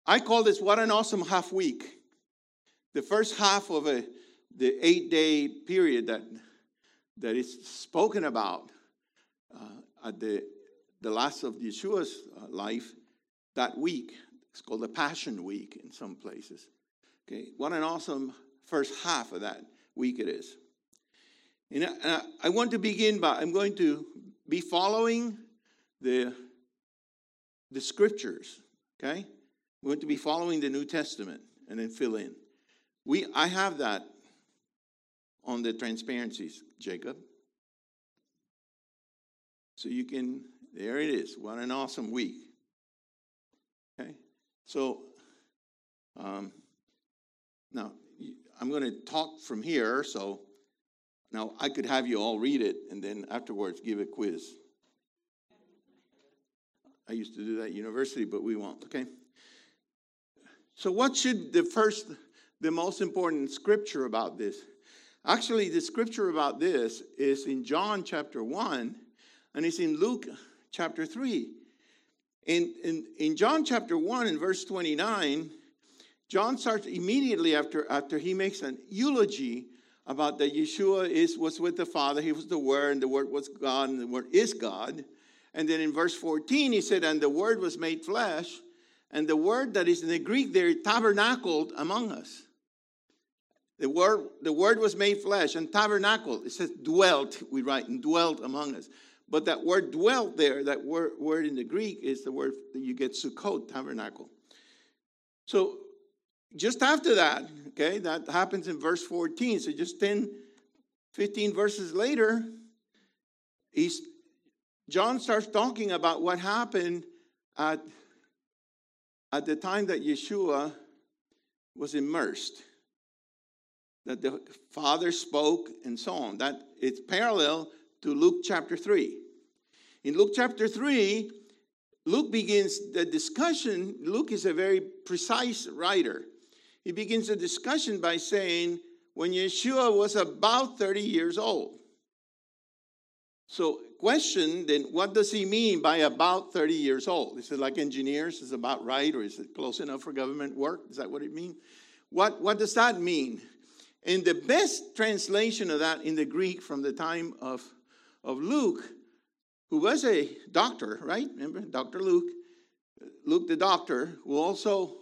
I call this What an Awesome Half Week. The first half of the 8-day period that is spoken about at the last of Yeshua's life, that week. It's called the Passion Week in some places. Okay, what an awesome first half of that week it is. And I want to begin by, I'm going to be following the scriptures, okay? We're going to be following the New Testament and then fill in. I have that on the transparencies, Jacob. So you can, there it is. What an awesome week. Okay? So, now, I'm going to talk from here, so now I could have you all read it and then afterwards give a quiz. I used to do that at university, but we won't, okay? So what should the most important scripture about this? Actually, the scripture about this is in John chapter 1, and it's in Luke chapter 3. In John chapter 1, in verse 29, John starts immediately after he makes an eulogy about that Yeshua was with the Father. He was the Word, and the Word was God, and the Word is God. And then in verse 14, he said, and the Word was made flesh. And the word that is in the Greek there, tabernacled among us. The word was made flesh and tabernacled. It says dwelt, we write, and dwelt among us. But that word dwelt there, that word in the Greek is the word that you get sukkot, tabernacle. So just after that, okay, that happens in verse 14. So just 10, 15 verses later, John starts talking about what happened at the time that Yeshua was immersed. That the Father spoke and so on. That it's parallel to Luke chapter 3. In Luke chapter 3, Luke begins the discussion. Luke is a very precise writer. He begins the discussion by saying, when Yeshua was about 30 years old. So, question then, what does he mean by about 30 years old? Is it like engineers? Is it about right? Or is it close enough for government work? Is that what it means? What does that mean? And the best translation of that in the Greek from the time of Luke, who was a doctor, right? Remember, Dr. Luke the doctor, who also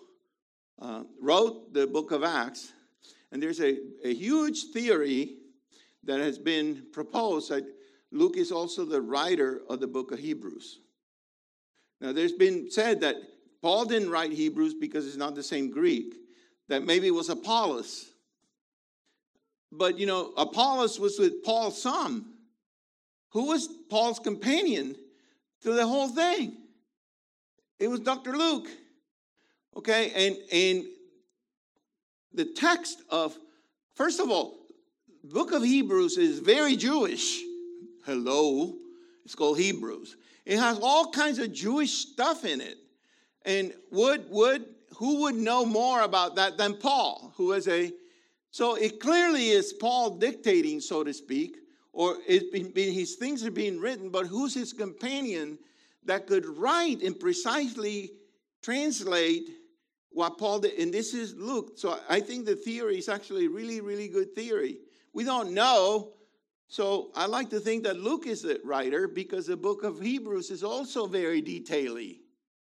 wrote the book of Acts. And there's a huge theory that has been proposed that Luke is also the writer of the book of Hebrews. Now, there's been said that Paul didn't write Hebrews because it's not the same Greek, that maybe it was Apollos. But, Apollos was with Paul's son, who was Paul's companion through the whole thing. It was Dr. Luke. Okay, and the text of, first of all, the book of Hebrews is very Jewish. Hello, it's called Hebrews. It has all kinds of Jewish stuff in it. And who would know more about that than Paul, who is so it clearly is Paul dictating, so to speak, or his things are being written, but who's his companion that could write and precisely translate what Paul did? And this is Luke. So I think the theory is actually a really, really good theory. We don't know. So I like to think that Luke is the writer because the book of Hebrews is also very detaily.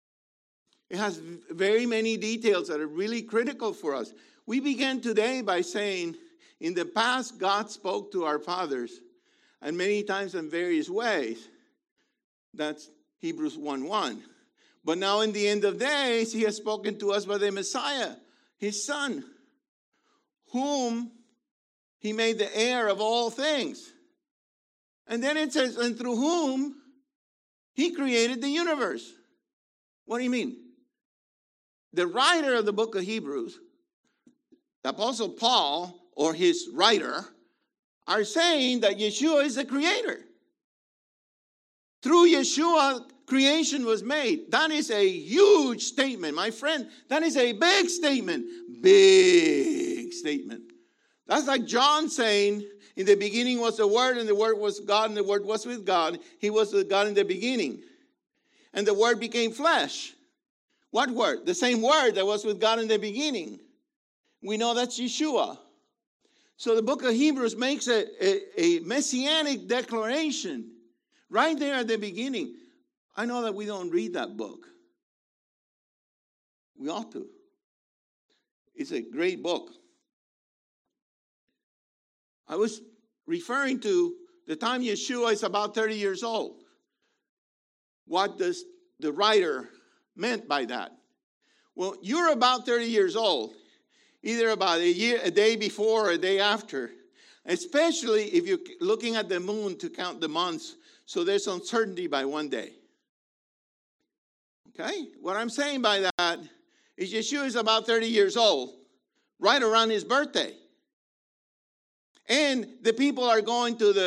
It has very many details that are really critical for us. We began today by saying, in the past, God spoke to our fathers, and many times in various ways. That's Hebrews 1:1. But now in the end of days, he has spoken to us by the Messiah, his Son, whom he made the heir of all things. And then it says, and through whom he created the universe. What do you mean? The writer of the book of Hebrews, the Apostle Paul, or his writer, are saying that Yeshua is the creator. Through Yeshua, creation was made. That is a huge statement, my friend. That is a big statement. Big statement. That's like John saying, in the beginning was the Word, and the Word was God, and the Word was with God. He was with God in the beginning. And the Word became flesh. What word? The same word that was with God in the beginning. We know that's Yeshua. So the book of Hebrews makes a messianic declaration right there at the beginning. I know that we don't read that book. We ought to. It's a great book. I was referring to the time Yeshua is about 30 years old. What does the writer meant by that? Well, you're about 30 years old, either about a day before or a day after, especially if you're looking at the moon to count the months, so there's uncertainty by one day. Okay? What I'm saying by that is Yeshua is about 30 years old, right around his birthday. And the people are going to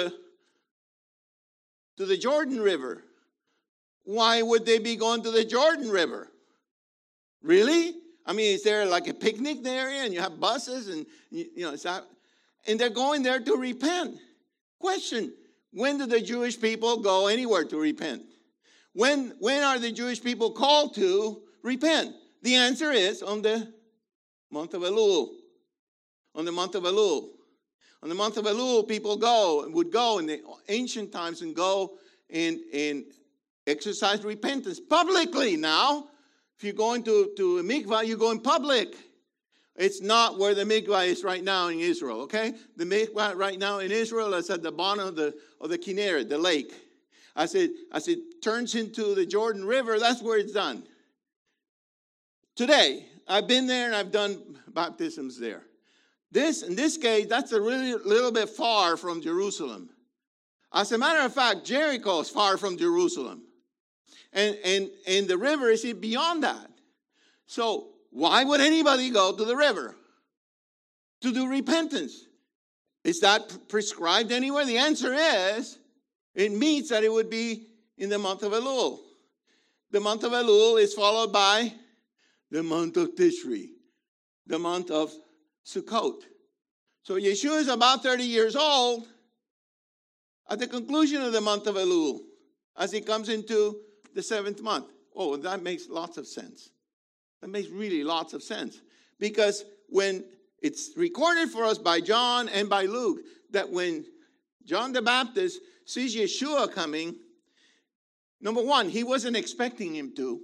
the Jordan River. Why would they be going to the Jordan River? Really? I mean, is there like a picnic there and you have buses and and they're going there to repent? Question: when do the Jewish people go anywhere to repent? When are the Jewish people called to repent? The answer is on the month of Elul. On the month of Elul. On the month of Elul, people would go in the ancient times and go and exercise repentance publicly. Now, if you're going to a mikvah, you go in public. It's not where the mikvah is right now in Israel, okay? The mikvah right now in Israel is at the bottom of the Kinneret, the lake. As it turns into the Jordan River, that's where it's done. Today, I've been there and I've done baptisms there. In this case, that's a really little bit far from Jerusalem. As a matter of fact, Jericho is far from Jerusalem. And the river is beyond that. So why would anybody go to the river to do repentance? Is that prescribed anywhere? The answer is, it means that it would be in the month of Elul. The month of Elul is followed by the month of Tishri, the month of Sukkot. So Yeshua is about 30 years old at the conclusion of the month of Elul, as he comes into the 7th month. Oh, that makes lots of sense. That makes really lots of sense. Because when it's recorded for us by John and by Luke, that when John the Baptist sees Yeshua coming, number one, he wasn't expecting him to.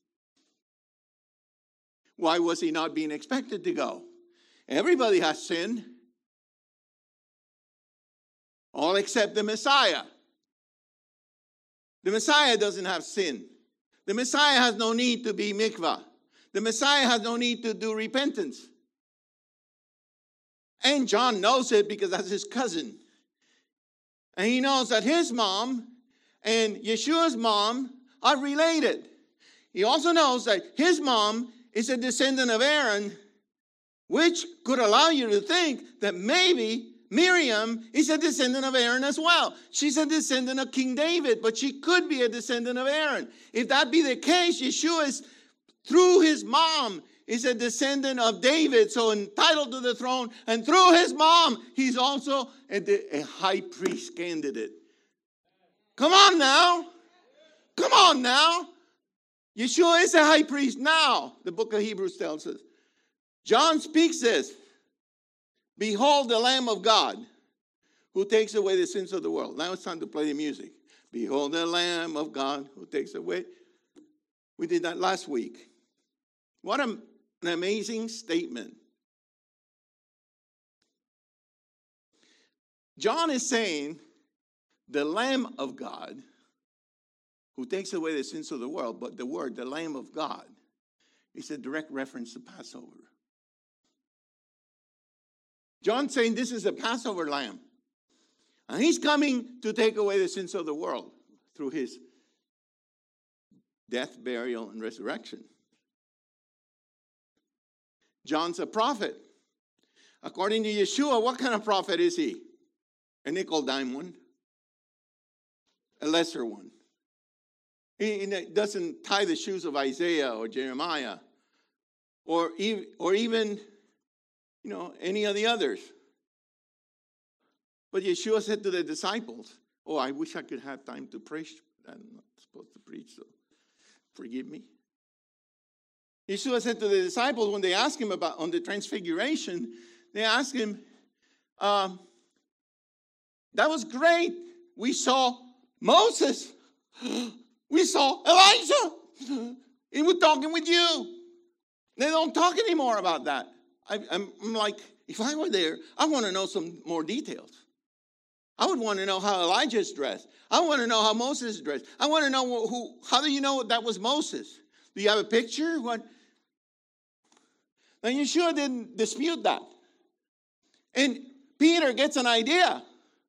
Why was he not being expected to go? Everybody has sinned. All except the Messiah. The Messiah doesn't have sin. The Messiah has no need to be mikvah. The Messiah has no need to do repentance. And John knows it because that's his cousin. And he knows that his mom and Yeshua's mom are related. He also knows that his mom is a descendant of Aaron, which could allow you to think that maybe Miriam is a descendant of Aaron as well. She's a descendant of King David, but she could be a descendant of Aaron. If that be the case, Yeshua is, through his mom, is a descendant of David, so entitled to the throne. And through his mom, he's also a high priest candidate. Come on now. Come on now. Yeshua is a high priest now, the book of Hebrews tells us. John speaks this. Behold the Lamb of God who takes away the sins of the world. Now it's time to play the music. Behold the Lamb of God who takes away. We did that last week. What an amazing statement. John is saying the Lamb of God who takes away the sins of the world, but the word, the Lamb of God, is a direct reference to Passover. John's saying this is a Passover lamb. And he's coming to take away the sins of the world through his death, burial, and resurrection. John's a prophet. According to Yeshua, what kind of prophet is he? A nickel dime one. A lesser one. He doesn't tie the shoes of Isaiah or Jeremiah or even any of the others. But Yeshua said to the disciples, oh, I wish I could have time to preach. I'm not supposed to preach, so forgive me. Yeshua said to the disciples when they asked him about on the transfiguration, they asked him, that was great. We saw Moses. We saw Elijah. He was talking with you. They don't talk anymore about that. I'm like, if I were there, I want to know some more details. I would want to know how Elijah is dressed. I want to know how Moses is dressed. I want to know how do you know that was Moses? Do you have a picture? What? Now Yeshua didn't dispute that. And Peter gets an idea.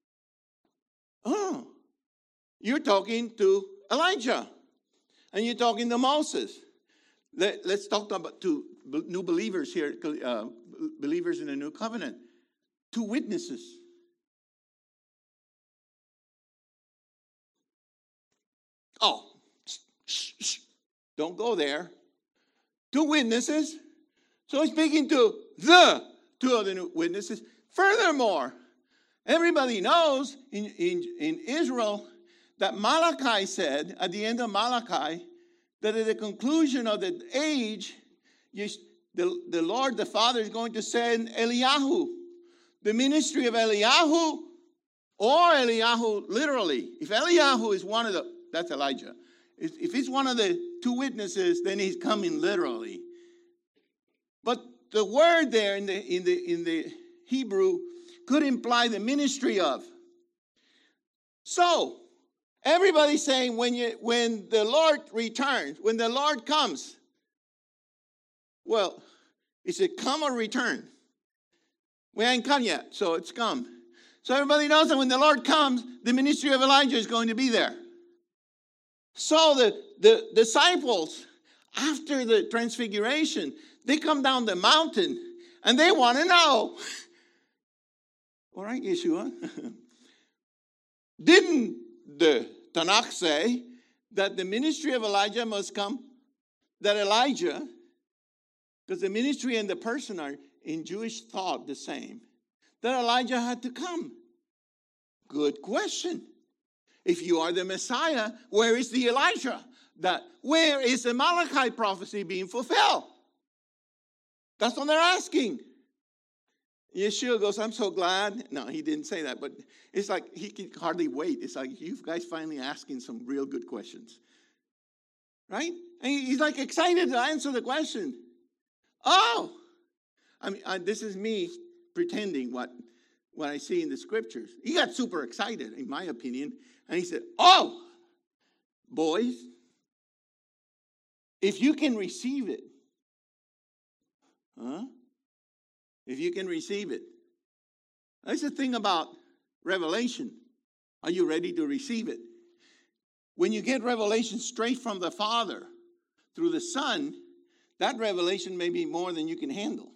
Oh, you're talking to Elijah. And you're talking to Moses. Let's talk about to new believers here, believers in the new covenant. 2 witnesses. Oh, shh, don't go there. 2 witnesses. So he's speaking to the 2 other new witnesses. Furthermore, everybody knows in Israel that Malachi said, at the end of Malachi, that at the conclusion of the age, the Lord, the Father, is going to send Eliyahu. The ministry of Eliyahu, or Eliyahu literally. If Eliyahu is one of the, that's Elijah. If he's one of the 2 witnesses, then he's coming literally. But the word there in the Hebrew could imply the ministry of. So, everybody's saying when the Lord returns, when the Lord comes, well, is it come or return? We ain't come yet, so it's come. So everybody knows that when the Lord comes, the ministry of Elijah is going to be there. So the disciples, after the transfiguration, they come down the mountain and they want to know. All right, Yeshua. Didn't the Tanakh say that the ministry of Elijah must come? That Elijah, because the ministry and the person are in Jewish thought the same, that Elijah had to come. Good question. If you are the Messiah, where is the Elijah? Where is the Malachi prophecy being fulfilled? That's what they're asking. Yeshua goes, I'm so glad. No, he didn't say that, but it's like he can hardly wait. It's like you guys finally asking some real good questions. Right? And he's like excited to answer the question. Oh, I mean, this is me pretending what I see in the scriptures. He got super excited, in my opinion. And he said, oh, boys, if you can receive it, if you can receive it. That's the thing about revelation. Are you ready to receive it? When you get revelation straight from the Father through the Son, that revelation may be more than you can handle.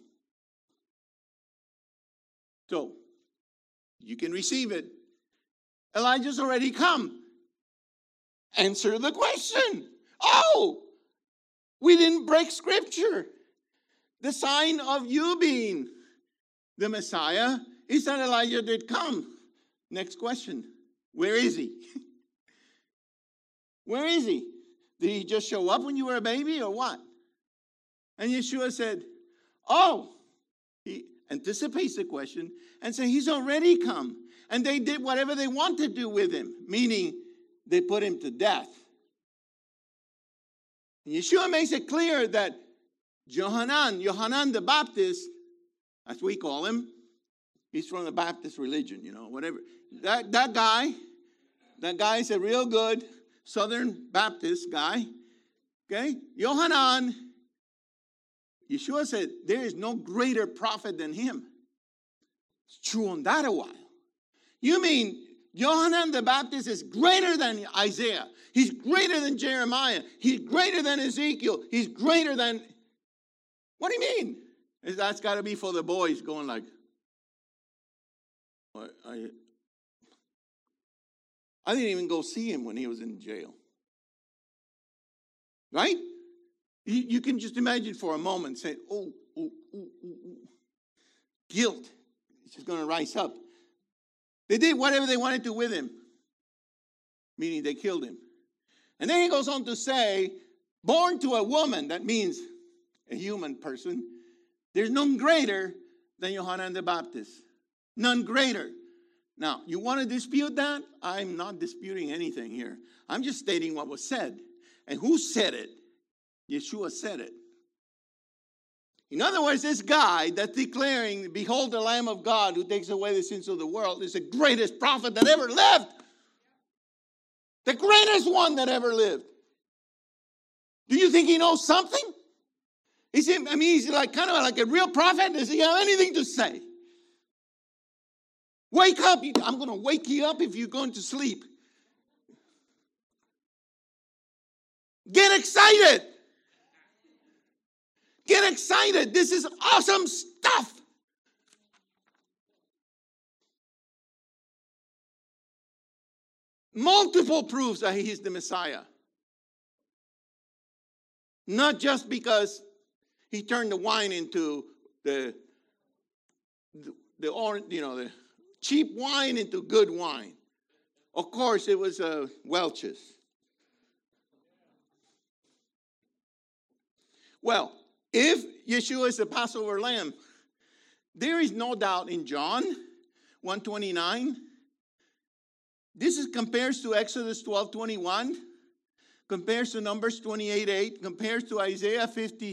So, you can receive it. Elijah's already come. Answer the question. Oh, we didn't break scripture. The sign of you being the Messiah is that Elijah did come. Next question. Where is he? Where is he? Did he just show up when you were a baby or what? And Yeshua said, oh, he anticipates the question and said, he's already come. And they did whatever they wanted to do with him, meaning they put him to death. And Yeshua makes it clear that Yohanan the Baptist, as we call him, he's from the Baptist religion, whatever. That guy is a real good Southern Baptist guy. Okay? Yohanan, Yeshua said, there is no greater prophet than him. It's true on that a while. You mean Yohanan the Baptist is greater than Isaiah. He's greater than Jeremiah. He's greater than Ezekiel. He's greater than... What do you mean? That's got to be for the boys going like... I didn't even go see him when he was in jail. Right? You can just imagine for a moment saying, oh. Guilt. It's just going to rise up. They did whatever they wanted to with him. Meaning they killed him. And then he goes on to say, born to a woman, that means a human person. There's none greater than Yohanan the Baptist. None greater. Now, you want to dispute that? I'm not disputing anything here. I'm just stating what was said. And who said it? Yeshua said it. In other words, this guy that's declaring, behold the Lamb of God who takes away the sins of the world, is the greatest prophet that ever lived. The greatest one that ever lived. Do you think he knows something? He's like kind of like a real prophet. Does he have anything to say? Wake up. I'm going to wake you up if you're going to sleep. Get excited. Get excited. This is awesome stuff. Multiple proofs that he is the Messiah. Not just because he turned the wine into the cheap wine into good wine. Of course, it was Welch's. Well, if Yeshua is the Passover lamb, there is no doubt in John 1:29. This compares to Exodus 12:21, compares to Numbers 28:8, compares to Isaiah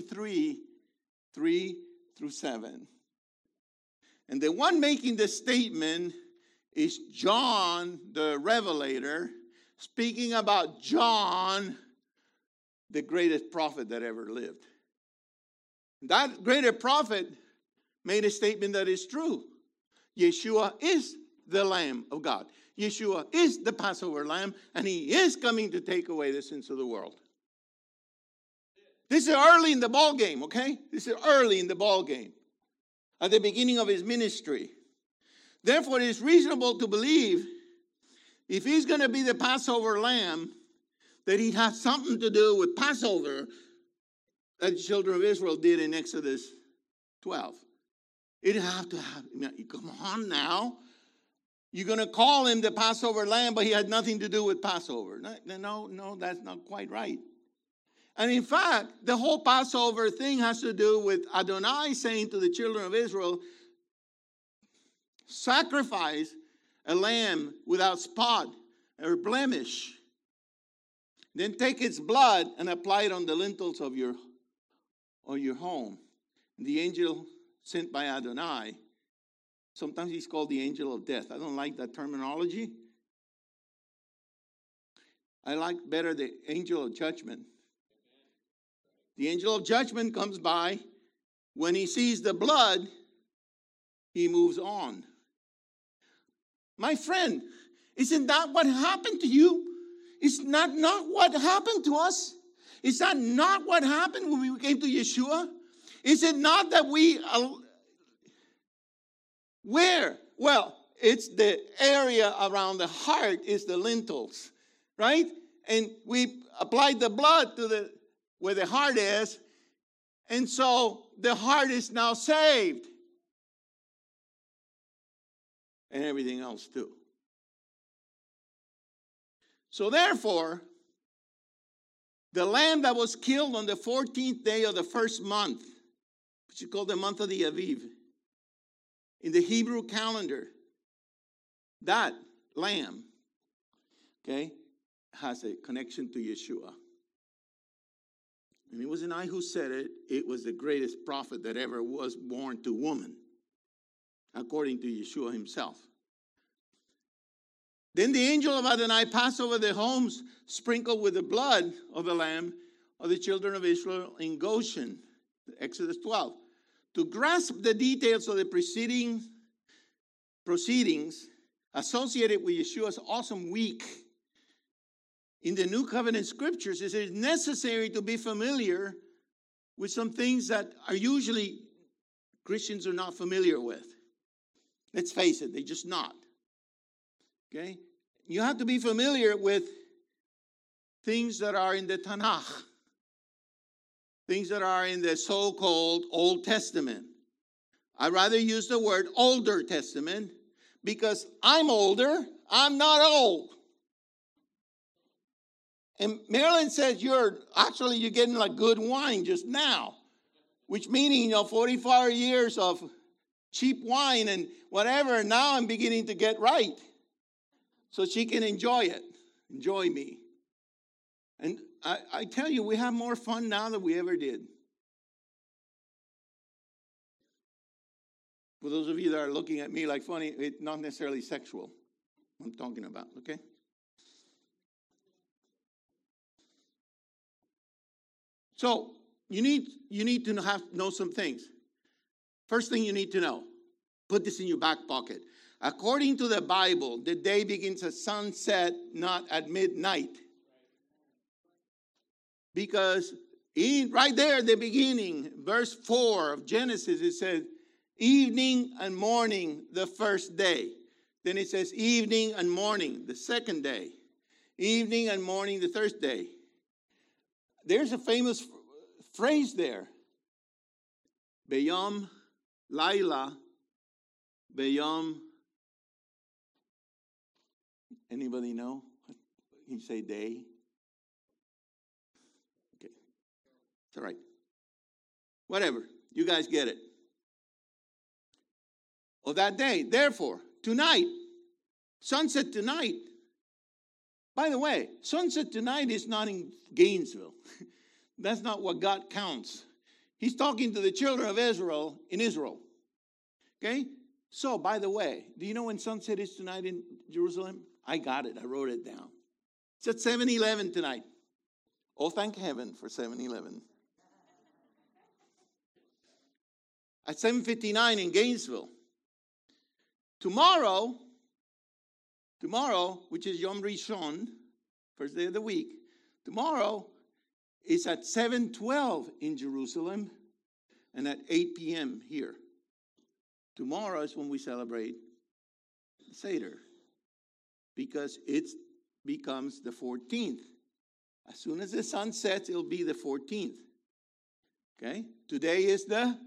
53:3-7. And the one making the statement is John the Revelator, speaking about John, the greatest prophet that ever lived. That greater prophet made a statement that is true. Yeshua is the Lamb of God. Yeshua is the Passover lamb, and he is coming to take away the sins of the world. This is early in the ball game, okay? This is early in the ball game, at the beginning of his ministry. Therefore, it is reasonable to believe if he's going to be the Passover lamb, that he has something to do with Passover that the children of Israel did in Exodus 12. It'd have to have, come on now. You're going to call him the Passover lamb, but he had nothing to do with Passover. No, that's not quite right. And in fact, the whole Passover thing has to do with Adonai saying to the children of Israel, sacrifice a lamb without spot or blemish. Then take its blood and apply it on the lintels of your home. The angel sent by Adonai, sometimes he's called the angel of death. I don't like that terminology. I like better the angel of judgment. The angel of judgment comes by. When he sees the blood, he moves on. My friend, isn't that what happened to you? Is not what happened to us? Is that not what happened when we came to Yeshua? Is it not that we... Where? Well, it's the area around the heart is the lintels, right? And we applied the blood to where the heart is, and so the heart is now saved. And everything else too. So therefore, the lamb that was killed on the 14th day of the first month, which is called the month of the Aviv, in the Hebrew calendar, that lamb, okay, has a connection to Yeshua. And it wasn't I who said it. It was the greatest prophet that ever was born to woman, according to Yeshua himself. Then the angel of Adonai passed over the homes sprinkled with the blood of the lamb of the children of Israel in Goshen, Exodus 12. To grasp the details of the proceedings associated with Yeshua's awesome week in the New Covenant scriptures, it is necessary to be familiar with some things that are usually Christians are not familiar with. Let's face it, they're just not. Okay? You have to be familiar with things that are in the Tanakh. Things that are in the so-called Old Testament. I'd rather use the word Older Testament because I'm older, I'm not old. And Marilyn says you're getting like good wine just now. which meaning, 44 years of cheap wine and whatever, now I'm beginning to get right. So she can enjoy it, enjoy me. And I tell you, we have more fun now than we ever did. For those of you that are looking at me like funny, it's not necessarily sexual I'm talking about, okay? So you need to know some things. First thing you need to know, put this in your back pocket. According to the Bible, the day begins at sunset, not at midnight. Because right there at the beginning, verse 4 of Genesis, it says, evening and morning the first day. Then it says evening and morning the second day. Evening and morning the third day. There's a famous phrase there. Beyom Laila, Beyom. Anybody know? You say day. Okay. It's all right. Whatever. You guys get it. Of that day. Therefore, tonight, sunset tonight. By the way, sunset tonight is not in Gainesville. That's not what God counts. He's talking to the children of Israel in Israel. Okay? So, by the way, do you know when sunset is tonight in Jerusalem? I got it. I wrote it down. It's at 7-Eleven tonight. Oh, thank heaven for 7-Eleven. At 7:59 in Gainesville. Tomorrow, which is Yom Rishon, first day of the week, tomorrow is at 7:12 in Jerusalem and at 8 p.m. here. Tomorrow is when we celebrate Seder because it becomes the 14th. As soon as the sun sets, it'll be the 14th. Okay? Today is the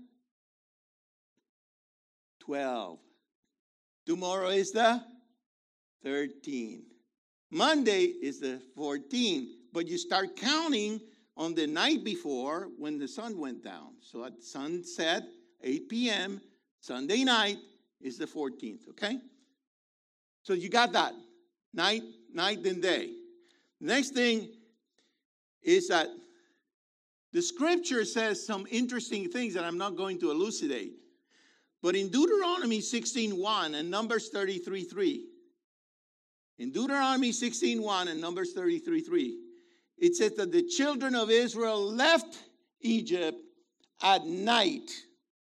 12th. Tomorrow is the 13th. Monday is the 14th. But you start counting on the night before when the sun went down. So at sunset, 8 p.m., Sunday night is the 14th, okay? So you got that. Night and day. Next thing is that the scripture says some interesting things that I'm not going to elucidate. But in Deuteronomy 16:1 and Numbers 33:3, in Deuteronomy 16:1 and Numbers 33:3, it says that the children of Israel left Egypt at night.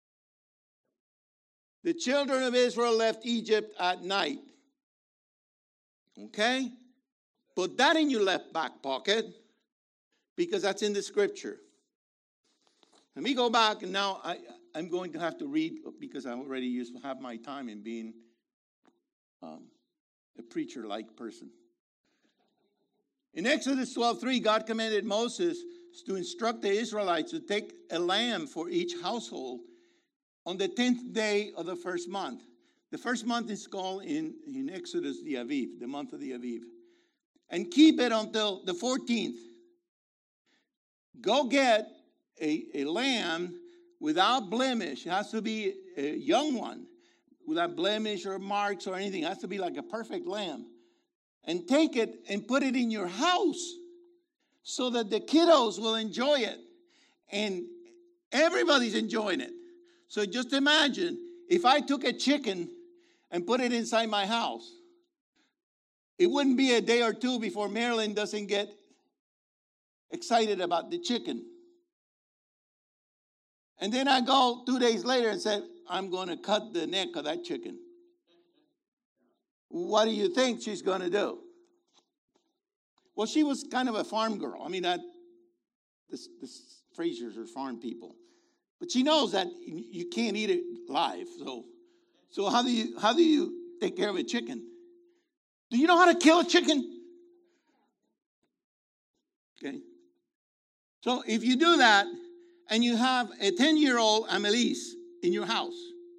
The children of Israel left Egypt at night. Okay? Put that in your left back pocket because that's in the scripture. Let me go back, and now I'm going to have to read because I already used to have my time in being a preacher-like person. In Exodus 12:3, God commanded Moses to instruct the Israelites to take a lamb for each household on the 10th day of the first month. The first month is called in Exodus the Aviv, the month of the Aviv. And keep it until the 14th. Go get a lamb without blemish. It has to be a young one without blemish or marks or anything. It has to be like a perfect lamb. And take it and put it in your house so that the kiddos will enjoy it. And everybody's enjoying it. So just imagine if I took a chicken and put it inside my house. It wouldn't be a day or two before Marilyn doesn't get excited about the chicken. And then I go 2 days later and say, I'm going to cut the neck of that chicken. What do you think she's going to do? Well, she was kind of a farm girl. I mean, the Frasers are farm people. But she knows that you can't eat it live. So how do you take care of a chicken? Do you know how to kill a chicken? Okay. So if you do that, and you have a 10-year-old Amelis in your house,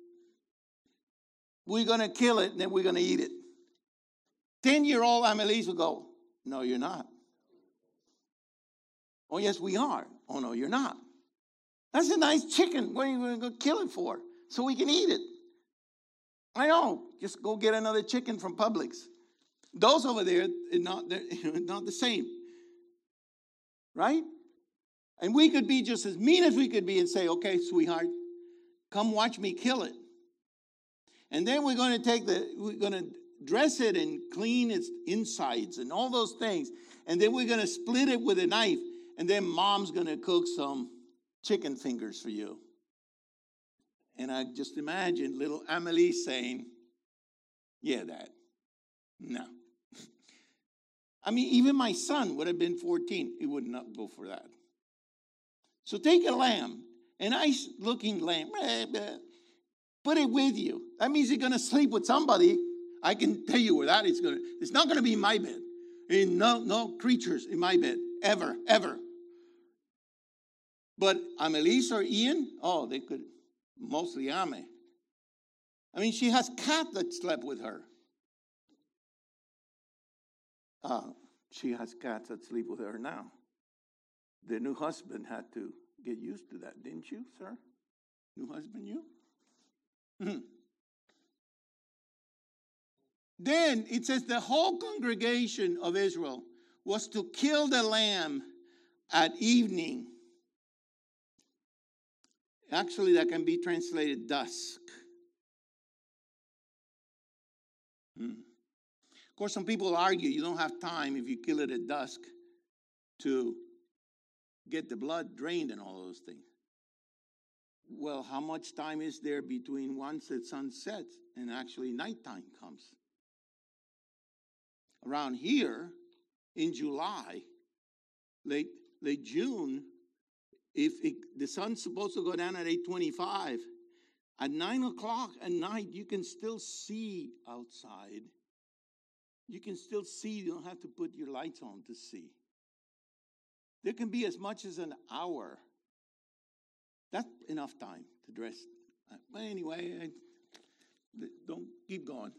we're going to kill it, and then we're going to eat it. 10-year-old Amelis will go, no, you're not. Oh, yes, we are. Oh, no, you're not. That's a nice chicken. What are you going to go kill it for? So we can eat it. I know. Just go get another chicken from Publix. Those over there are not the same. Right? And we could be just as mean as we could be and say, okay, sweetheart, come watch me kill it. And then we're going to dress it and clean its insides and all those things. And then we're going to split it with a knife. And then mom's going to cook some chicken fingers for you. And I just imagine little Amelie saying, yeah, Dad. No. I mean, even my son would have been 14. He would not go for that. So take a lamb, a nice looking lamb. Put it with you. That means you're going to sleep with somebody. I can tell you where that is going to. It's not going to be in my bed. No creatures in my bed. Ever, ever. But Amelise or Ian, oh, they could. Mostly Ame. I mean, she has cat that slept with her. She has cats that sleep with her now. The new husband had to get used to that, didn't you, sir? New husband, you? Then it says the whole congregation of Israel was to kill the lamb at evening. Actually, that can be translated dusk. Of course, some people argue you don't have time if you kill it at dusk to get the blood drained and all those things. Well, how much time is there between once the sun sets and actually nighttime comes? Around here, in July, late June, the sun's supposed to go down at 8:25, at 9 o'clock at night, you can still see outside. You can still see. You don't have to put your lights on to see. There can be as much as an hour. That's enough time to dress. Well, anyway, don't keep going.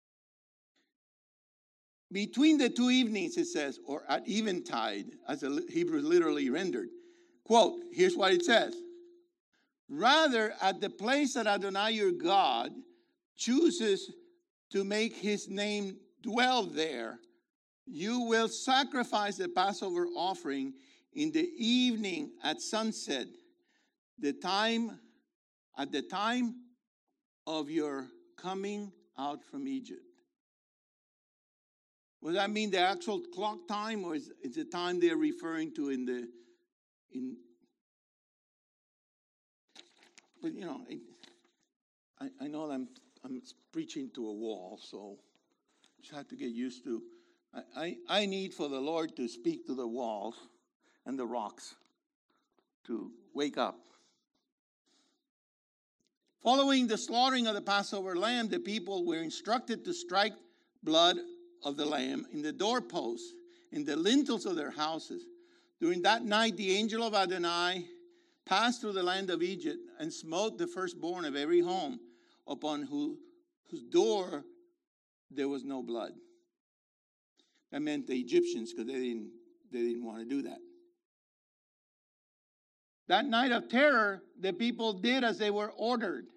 Between the two evenings, it says, or at eventide, as the Hebrew literally rendered. Quote, here's what it says. Rather, at the place that Adonai your God chooses to make his name dwell there, you will sacrifice the Passover offering in the evening at sunset, at the time of your coming out from Egypt. Does that mean the actual clock time, or is the time they're referring to But you know, I know I'm preaching to a wall, so just have to get used to. I need for the Lord to speak to the walls and the rocks to wake up. Following the slaughtering of the Passover lamb, the people were instructed to strike blood of the lamb in the doorposts, in the lintels of their houses. During that night, the angel of Adonai passed through the land of Egypt and smote the firstborn of every home upon whose door there was no blood. That meant the Egyptians, because they didn't want to do that. That night of terror, the people did as they were ordered.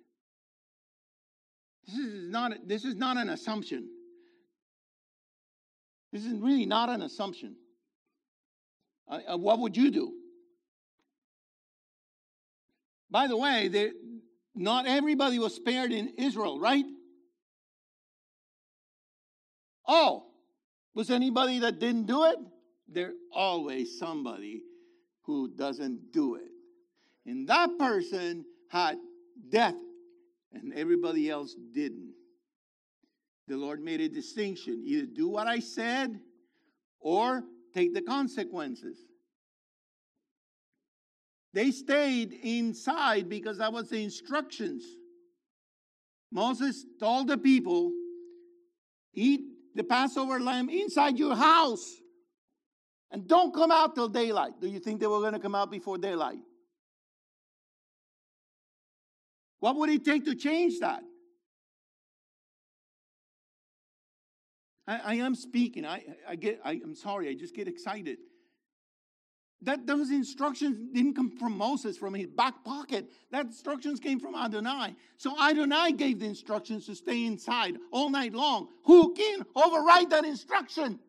This is not an assumption. This is really not an assumption. What would you do? By the way, not everybody was spared in Israel, right? Oh, was anybody that didn't do it? There's always somebody who doesn't do it. And that person had death, and everybody else didn't. The Lord made a distinction. Either do what I said or take the consequences. They stayed inside because that was the instructions. Moses told the people, eat the Passover lamb inside your house. And don't come out till daylight. Do you think they were going to come out before daylight? What would it take to change that? I am speaking. I'm sorry. I just get excited. That those instructions didn't come from Moses, from his back pocket. That instructions came from Adonai. So Adonai gave the instructions to stay inside all night long. Who can override that instruction?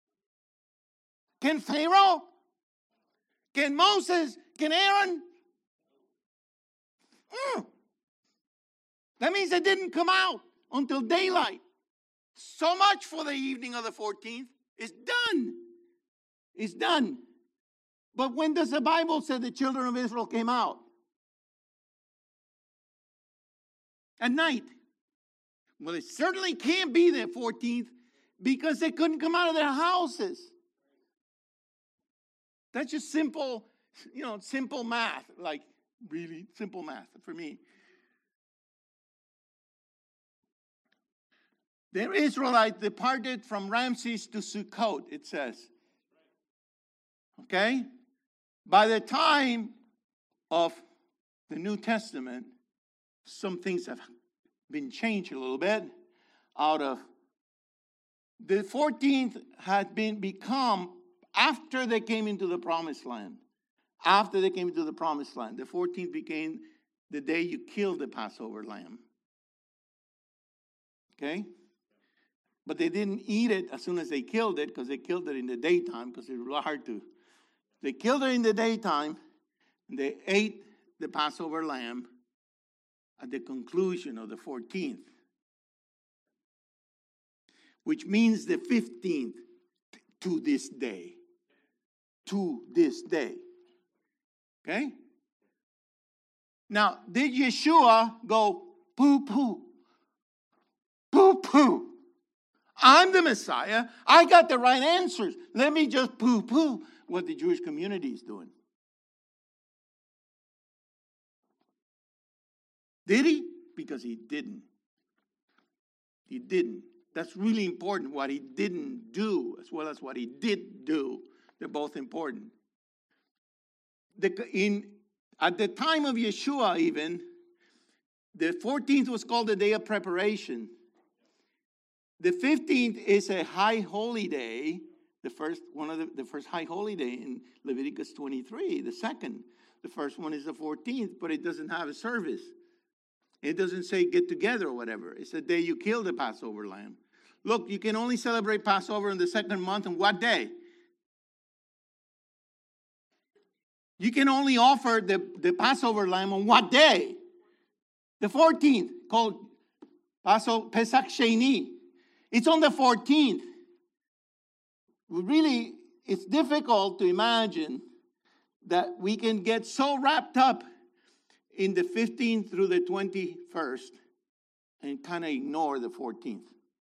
Can Pharaoh? Can Moses? Can Aaron? That means it didn't come out until daylight. So much for the evening of the 14th. It's done. It's done. But when does the Bible say the children of Israel came out? At night. Well, it certainly can't be the 14th because they couldn't come out of their houses. That's just simple, simple math. Like, really simple math for me. The Israelites departed from Ramses to Sukkot, it says. Okay? By the time of the New Testament, some things have been changed a little bit. Out of the 14th had become after they came into the promised land. After they came into the promised land, the 14th became the day you killed the Passover lamb. Okay? But they didn't eat it as soon as they killed it, because they killed it in the daytime, because it was hard to. They killed it in the daytime, and they ate the Passover lamb at the conclusion of the 14th, which means the 15th to this day. To this day. Okay? Now, did Yeshua go poo-poo? Poo-poo. I'm the Messiah. I got the right answers. Let me just poo-poo what the Jewish community is doing. Did he? Because he didn't. He didn't. That's really important, what he didn't do, as well as what he did do. They're both important. At the time of Yeshua even, the 14th was called the Day of Preparation. The 15th is a high holy day, the first high holy day in Leviticus 23, the second. The first one is the 14th, but it doesn't have a service. It doesn't say get together or whatever. It's the day you kill the Passover lamb. Look, you can only celebrate Passover in the second month on what day? You can only offer the Passover lamb on what day? The 14th, called Pesach Sheni. It's on the 14th. Really, it's difficult to imagine that we can get so wrapped up in the 15th through the 21st and kind of ignore the 14th.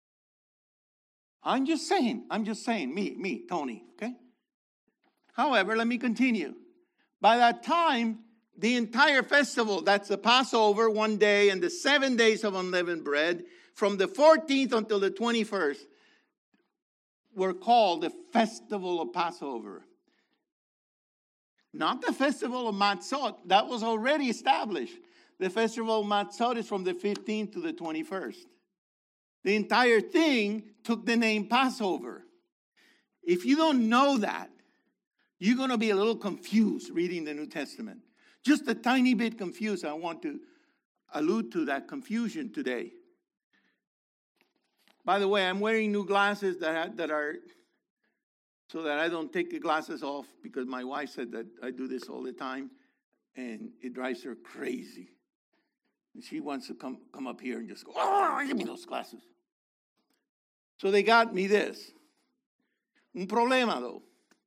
I'm just saying, me, Tony, okay? However, let me continue. By that time, the entire festival, that's the Passover, one day, and the 7 days of unleavened bread, from the 14th until the 21st, were called the Festival of Passover. Not the Festival of Matzot. That was already established. The Festival of Matzot is from the 15th to the 21st. The entire thing took the name Passover. If you don't know that, you're going to be a little confused reading the New Testament. Just a tiny bit confused. I want to allude to that confusion today. By the way, I'm wearing new glasses that are so that I don't take the glasses off, because my wife said that I do this all the time, and it drives her crazy. And she wants to come up here and just go, oh, give me those glasses. So they got me this. Un problema, though.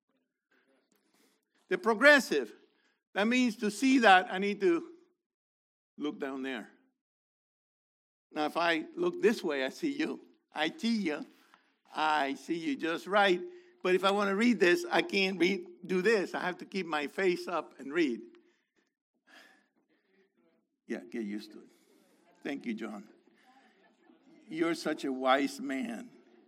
The progressive. That means to see that, I need to look down there. Now, if I look this way, I see you. I see you. I see you just right. But if I want to read this, I can't do this. I have to keep my face up and read. Yeah, get used to it. Thank you, John. You're such a wise man.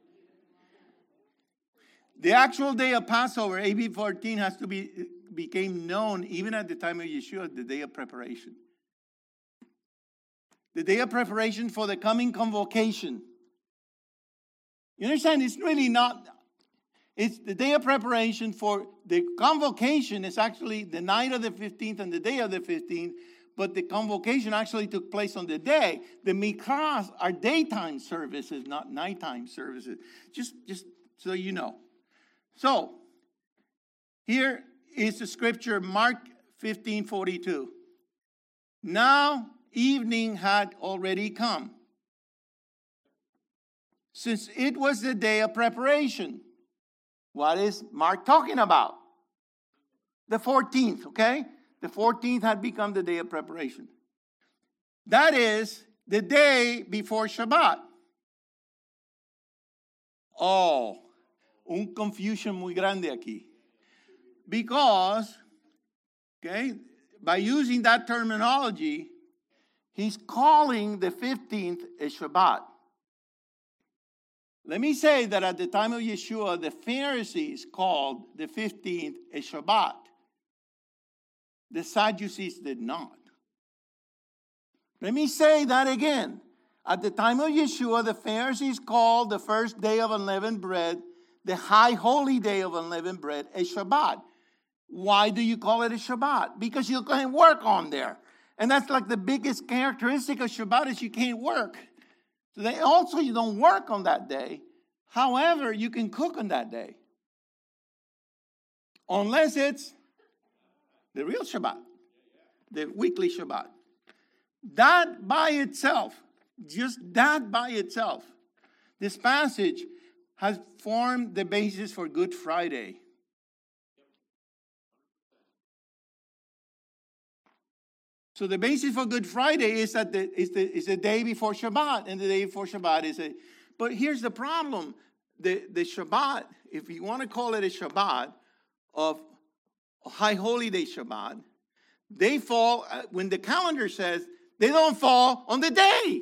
The actual day of Passover, AB 14, became known even at the time of Yeshua, the day of preparation. The day of preparation for the coming convocation. You understand? It's really not. It's the day of preparation for the convocation. Is actually the night of the 15th and the day of the 15th. But the convocation actually took place on the day. The mikras are daytime services, not nighttime services. Just so you know. So, here is the scripture, Mark 15:42. Now evening had already come, since it was the day of preparation. What is Mark talking about? The 14th, okay? The 14th had become the day of preparation. That is the day before Shabbat. Oh, un confusion muy grande aquí. Because, okay, by using that terminology, he's calling the 15th a Shabbat. Let me say that at the time of Yeshua, the Pharisees called the 15th a Shabbat. The Sadducees did not. Let me say that again. At the time of Yeshua, the Pharisees called the first day of unleavened bread, the high holy day of unleavened bread, a Shabbat. Why do you call it a Shabbat? Because you can't work on there. And that's like the biggest characteristic of Shabbat is you can't work. So you don't work on that day. However, you can cook on that day. Unless it's the real Shabbat, the weekly Shabbat. That by itself, just that by itself, this passage has formed the basis for Good Friday. So the basis for Good Friday is that it's the day before Shabbat, and the day before Shabbat is a. But here's the problem: the Shabbat, if you want to call it a Shabbat of High Holy Day Shabbat, they fall when the calendar says they don't fall on the day.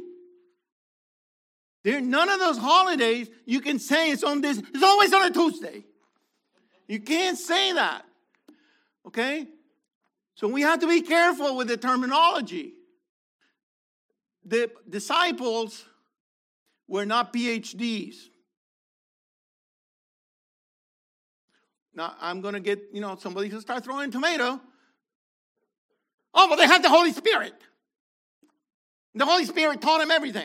None of those holidays you can say it's on this. It's always on a Tuesday. You can't say that. Okay. So we have to be careful with the terminology. The disciples were not PhDs. Now, I'm going to get, somebody who start throwing tomato. Oh, but they had the Holy Spirit. The Holy Spirit taught them everything.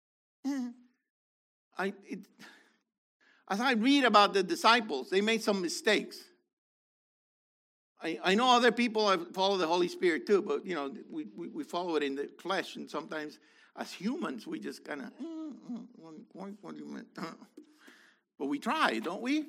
As I read about the disciples, they made some mistakes. I know other people follow the Holy Spirit too, but, we follow it in the flesh, and sometimes as humans, we just kind of, what do you mean? But we try, don't we?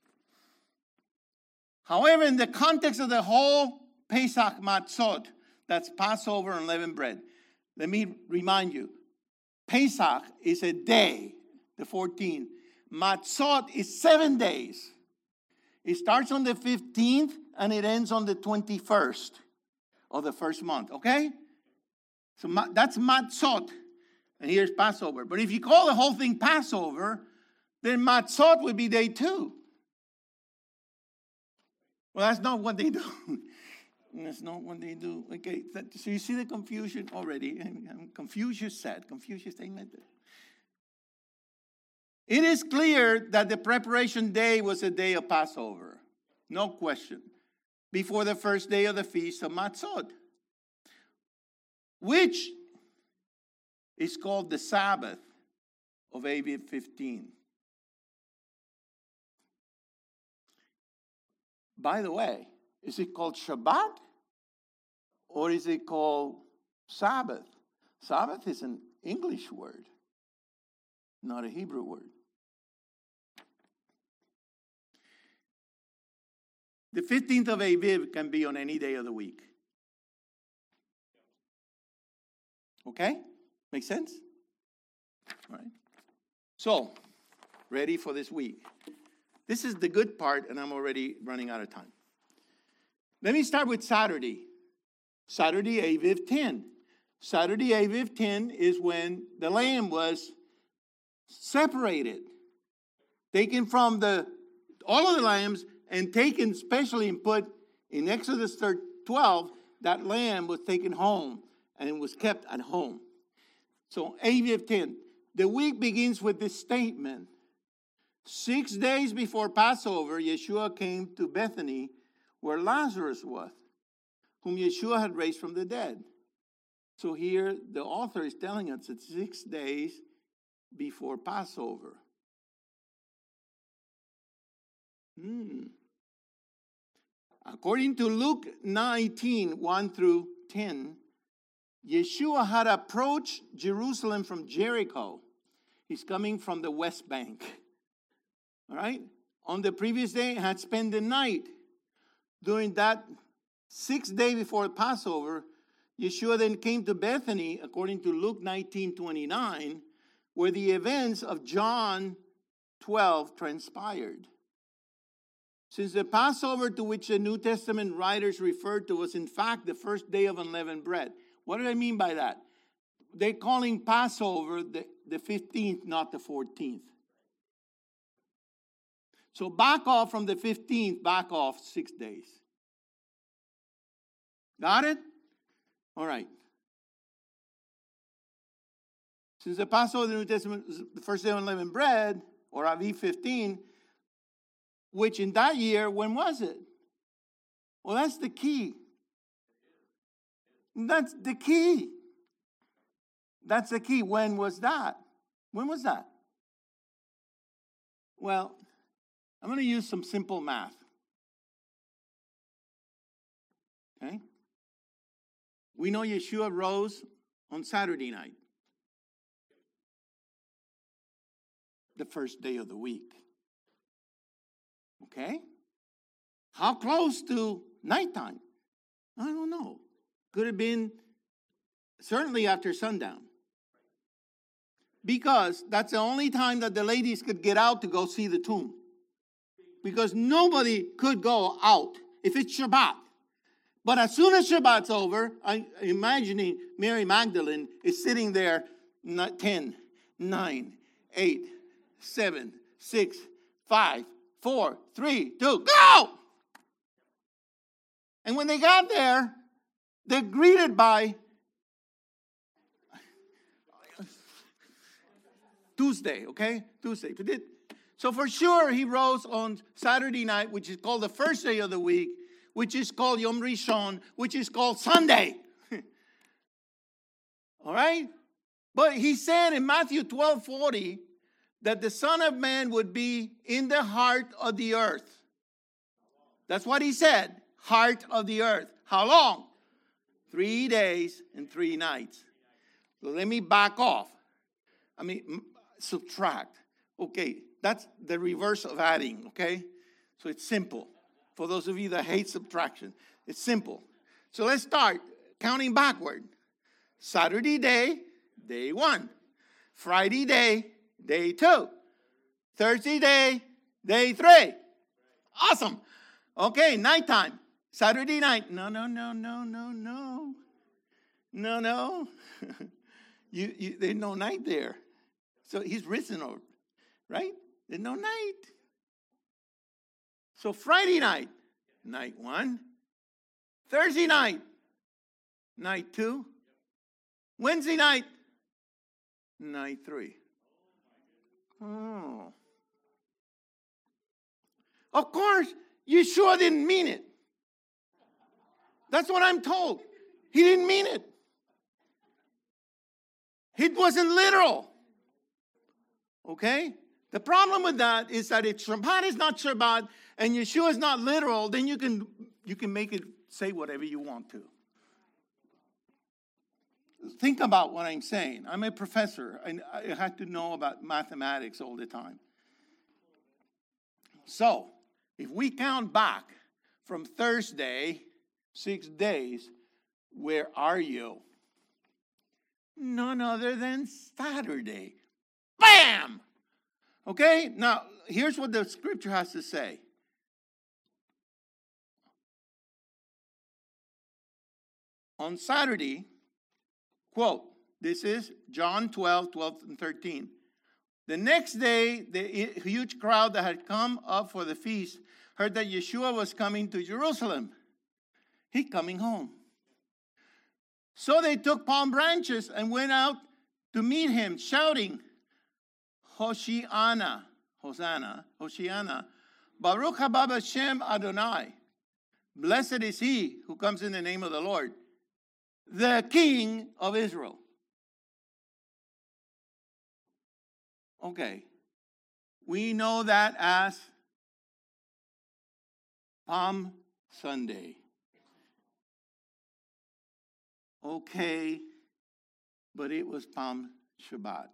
However, in the context of the whole Pesach Matzot, that's Passover and unleavened bread, let me remind you, Pesach is a day, the 14th. Matzot is 7 days. It starts on the 15th and it ends on the 21st of the first month, okay? So that's Matzot, and here's Passover. But if you call the whole thing Passover, then Matzot would be day 2. Well, that's not what they do. That's not what they do. Okay, so you see the confusion already. And Confucius said, amen. It is clear that the preparation day was a day of Passover. No question. Before the first day of the feast of Matzot, which is called the Sabbath of Aviv 15. By the way, is it called Shabbat or is it called Sabbath? Sabbath is an English word, not a Hebrew word. The 15th of Aviv can be on any day of the week. Okay? Make sense? All right. So, ready for this week. This is the good part, and I'm already running out of time. Let me start with Saturday. Saturday, Aviv 10. Saturday, Aviv 10 is when the lamb was separated, taken from all of the lambs, and taken specially and put in Exodus 12, that lamb was taken home and it was kept at home. So Aviv 10. The week begins with this statement. 6 days before Passover, Yeshua came to Bethany, where Lazarus was, whom Yeshua had raised from the dead. So here the author is telling us it's 6 days before Passover. According to Luke 19, 1 through 10, Yeshua had approached Jerusalem from Jericho. He's coming from the West Bank. All right? On the previous day, had spent the night. During that 6th day before Passover, Yeshua then came to Bethany, according to Luke 19:29, where the events of John 12 transpired. Since the Passover to which the New Testament writers referred to was in fact the first day of unleavened bread. What do I mean by that? They're calling Passover the 15th, not the 14th. So back off from the 15th, back off 6 days. Got it? All right. Since the Passover of the New Testament is the first day of unleavened bread, or Aviv 15, which in that year, when was it? Well, that's the key. That's the key. That's the key. When was that? When was that? Well, I'm going to use some simple math. Okay? We know Yeshua rose on Saturday night, the first day of the week. Okay? How close to nighttime? I don't know. Could have been certainly after sundown. Because that's the only time that the ladies could get out to go see the tomb. Because nobody could go out if it's Shabbat. But as soon as Shabbat's over, I'm imagining Mary Magdalene is sitting there, 10, 9, 8, 7, 6, 5, 4, 3, 2, go! And when they got there, they're greeted by Tuesday, okay? Tuesday. So for sure, he rose on Saturday night, which is called the first day of the week, which is called Yom Rishon, which is called Sunday. All right? But he said in Matthew 12:40 that the Son of Man would be in the heart of the earth. That's what he said, heart of the earth. How long? 3 days and 3 nights. So let me back off. Subtract. Okay, that's the reverse of adding, okay? So it's simple. For those of you that hate subtraction, it's simple. So let's start counting backward. Saturday day, day 1. Friday day, day 2. Thursday day, day 3. Awesome. Okay, nighttime. Saturday night. No. There's no night there. So he's risen over, right? There's no night. So Friday night, night 1. Thursday night, night 2. Wednesday night, night 3. Oh. Of course, Yeshua didn't mean it. That's what I'm told. He didn't mean it. It wasn't literal. Okay? The problem with that is that if Shabbat is not Shabbat and Yeshua is not literal, then you can make it say whatever you want to. Think about what I'm saying. I'm a professor, and I had to know about mathematics all the time. So, if we count back from Thursday, 6 days, where are you? None other than Saturday. Bam! Okay? Now, here's what the scripture has to say. On Saturday, quote, this is John 12 and 13. The next day, the huge crowd that had come up for the feast heard that Yeshua was coming to Jerusalem. He's coming home. So they took palm branches and went out to meet him, shouting, Hoshiana. Hosanna, Hoshiana, Baruch haba Hashem Adonai. Blessed is he who comes in the name of the Lord, the King of Israel. Okay. We know that as Palm Sunday. Okay, but it was Palm Shabbat.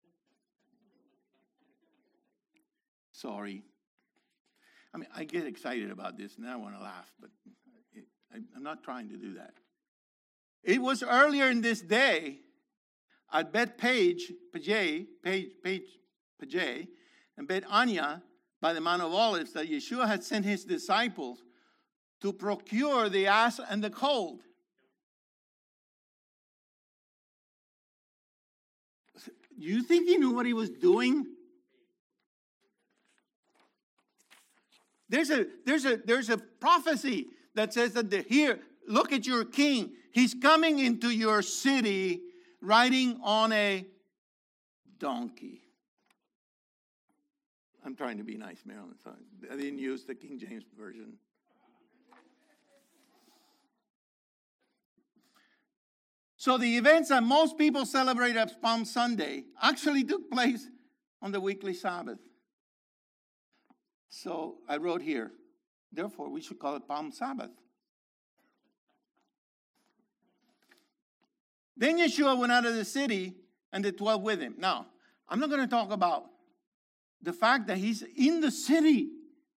Sorry. I mean, I get excited about this and I want to laugh, but I'm not trying to do that. It was earlier in this day at Page, and Bet Anya by the Mount of Olives that Yeshua had sent his disciples to procure the ass and the colt. You think he knew what he was doing? There's a prophecy that says that here, look at your king. He's coming into your city riding on a donkey. I'm trying to be nice, Marilyn. So I didn't use the King James Version. So the events that most people celebrate as Palm Sunday actually took place on the weekly Sabbath. So I wrote here, therefore we should call it Palm Sabbath. Then Yeshua went out of the city and the 12 with him. Now, I'm not going to talk about the fact that he's in the city.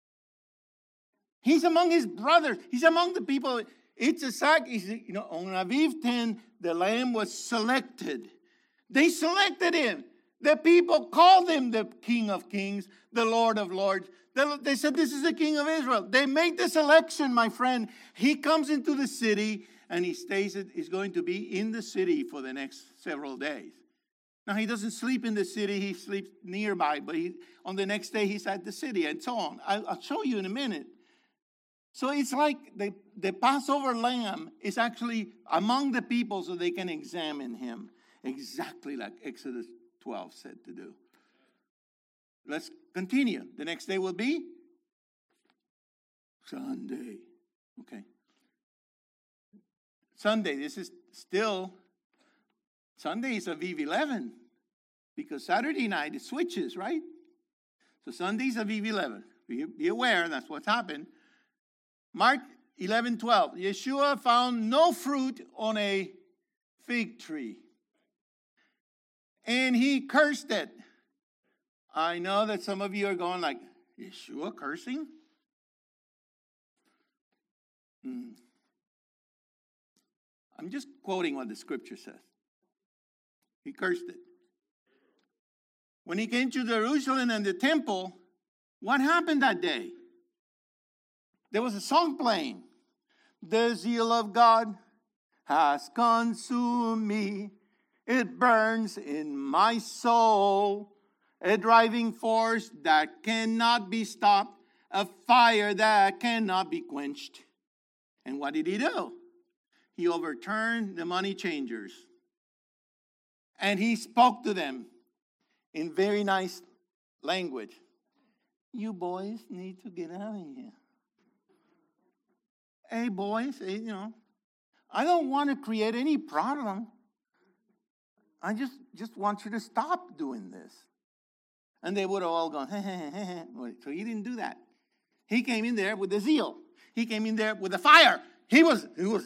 He's among his brothers. He's among the people. It's a sac. On Aviv 10, the lamb was selected. They selected him. The people called him the King of Kings, the Lord of Lords. They said, this is the King of Israel. They made the selection, my friend. He comes into the city and he stays. He's going to be in the city for the next several days. Now, he doesn't sleep in the city. He sleeps nearby. But on the next day, he's at the city and so on. I'll show you in a minute. So it's like the Passover lamb is actually among the people so they can examine him. Exactly like Exodus 12 said to do. Let's continue. The next day will be Sunday. Okay. Sunday, this is still, Sunday is Aviv 11. Because Saturday night it switches, right? So Sunday's Aviv 11. Be aware, that's what's happened. Mark 11:12. Yeshua found no fruit on a fig tree. And he cursed it. I know that some of you are going like, Yeshua cursing? I'm just quoting what the scripture says. He cursed it. When he came to Jerusalem and the temple, what happened that day? There was a song playing. The zeal of God has consumed me. It burns in my soul. A driving force that cannot be stopped. A fire that cannot be quenched. And what did he do? He overturned the money changers. And he spoke to them in very nice language. You boys need to get out of here. Hey, boys, I don't want to create any problem. I just want you to stop doing this. And they would have all gone, So he didn't do that. He came in there with the zeal. He came in there with the fire. He was,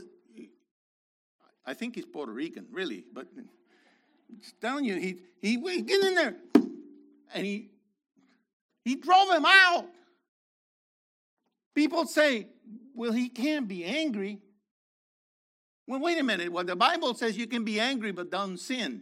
I think he's Puerto Rican, really. But I'm just telling you, he get in there. And he drove him out. People say, well, he can't be angry. Well, wait a minute. Well, the Bible says you can be angry but don't sin.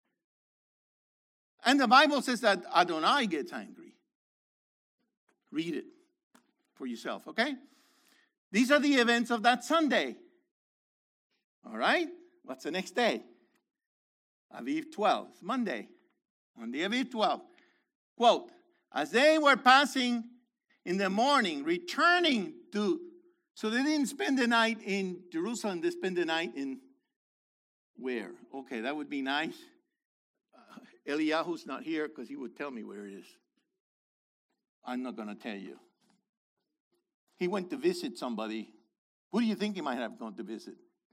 And the Bible says that Adonai gets angry. Read it for yourself, okay? These are the events of that Sunday. All right? What's the next day? Aviv 12. It's Monday. Monday, Aviv 12. Quote, as they were passing in the morning, returning to, so they didn't spend the night in Jerusalem, they spent the night in where? Okay, that would be nice. Eliyahu's not here because he would tell me where it is. I'm not going to tell you. He went to visit somebody. Who do you think he might have gone to visit?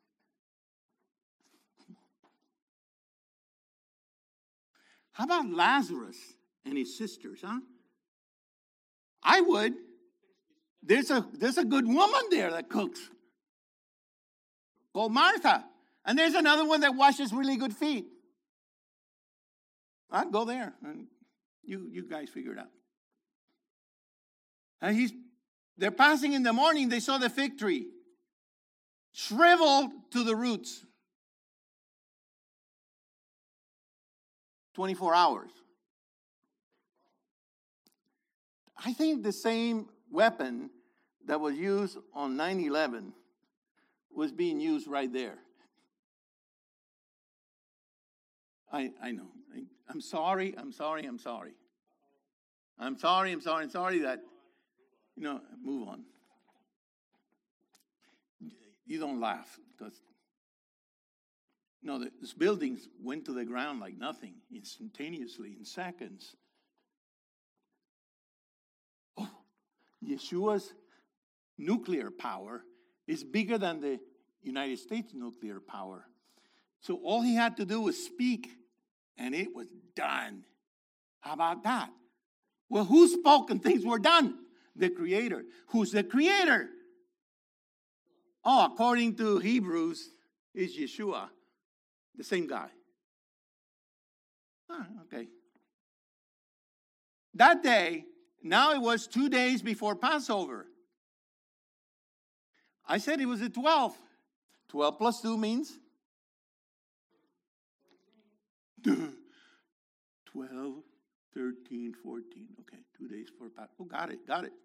How about Lazarus and his sisters, huh? I would. There's a good woman there that cooks, called Martha. And there's another one that washes really good feet. I'd go there. And you guys figure it out. And they're passing in the morning. They saw the fig tree shriveled to the roots. 24 hours. I think the same weapon that was used on 9/11 was being used right there. I know. I'm sorry that, move on. You don't laugh because, these buildings went to the ground like nothing, instantaneously, in seconds. Oh, Yeshua's nuclear power is bigger than the United States nuclear power. So all he had to do was speak, and it was done. How about that? Well, who spoke and things were done? The Creator. Who's the Creator? Oh, according to Hebrews, is Yeshua. The same guy. Okay. That day, now it was 2 days before Passover. I said it was the 12th. 12 plus 2 means? 12, 13, 14. Okay, 2 days before Passover. Oh, got it.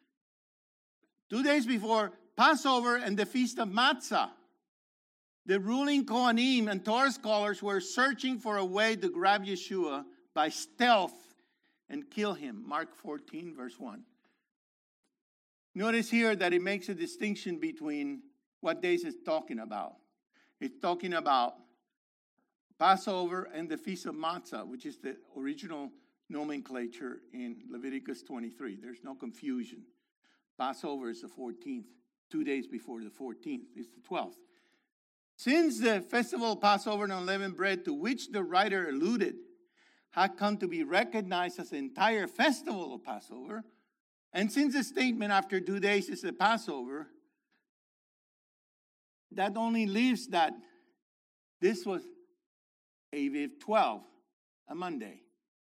2 days before Passover and the Feast of Matzah. The ruling Kohanim and Torah scholars were searching for a way to grab Yeshua by stealth and kill him. Mark 14, verse 1. Notice here that it makes a distinction between what days it's talking about. It's talking about Passover and the Feast of Matzah, which is the original nomenclature in Leviticus 23. There's no confusion. Passover is the 14th. 2 days before the 14th is the 12th. Since the festival of Passover and unleavened bread, to which the writer alluded, had come to be recognized as the entire festival of Passover, and since the statement after 2 days is the Passover, that only leaves that this was Aviv 12, a Monday.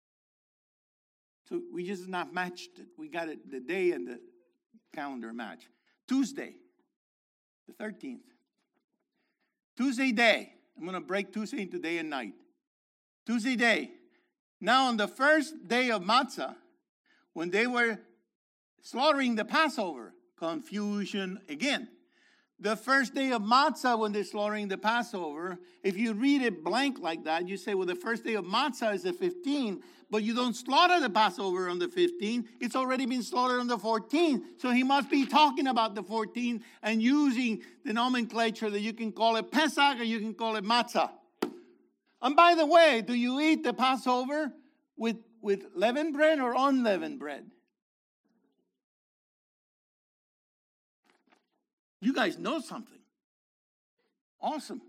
So we just not matched it. We got it, the day and the calendar match. Tuesday, the 13th. Tuesday day. I'm going to break Tuesday into day and night. Tuesday day. Now on the first day of Matzah, when they were slaughtering the Passover, confusion again. The first day of Matzah, when they're slaughtering the Passover, if you read it blank like that, you say, well, the first day of Matzah is the 15th, but you don't slaughter the Passover on the 15th. It's already been slaughtered on the 14th. So he must be talking about the 14th and using the nomenclature that you can call it Pesach or you can call it Matzah. And by the way, do you eat the Passover with leavened bread or unleavened bread? You guys know something. Awesome.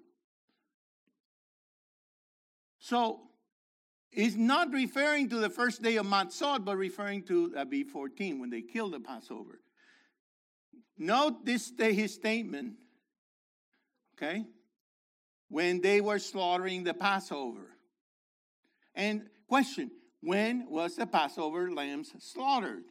So, it's not referring to the first day of Matzot, but referring to Aviv 14, when they killed the Passover. Note his statement, okay? When they were slaughtering the Passover. And question, when was the Passover lambs slaughtered?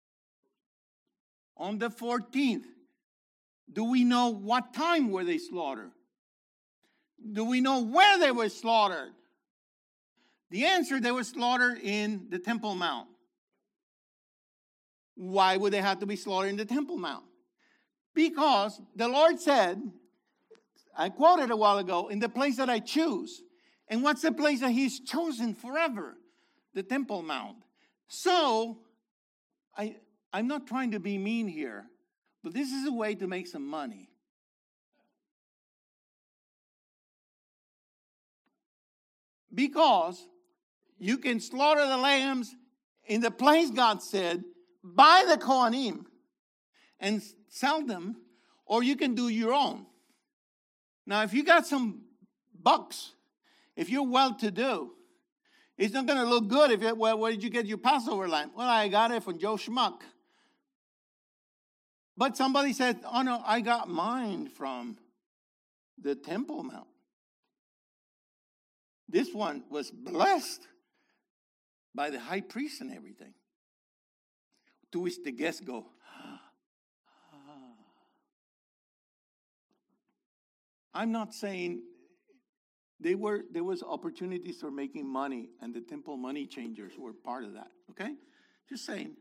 On the 14th. Do we know what time were they slaughtered? Do we know where they were slaughtered? The answer, they were slaughtered in the Temple Mount. Why would they have to be slaughtered in the Temple Mount? Because the Lord said, I quoted a while ago, in the place that I choose. And what's the place that he's chosen forever? The Temple Mount. So, I'm not trying to be mean here. But this is a way to make some money. Because you can slaughter the lambs in the place God said, buy the Kohanim and sell them, or you can do your own. Now, if you got some bucks, if you're well-to-do, it's not going to look good if well, where did you get your Passover lamb? Well, I got it from Joe Schmuck. But somebody said, oh no, I got mine from the Temple Mount. This one was blessed by the high priest and everything. To which the guests go, I'm not saying there was opportunities for making money, and the temple money changers were part of that, okay? Just saying.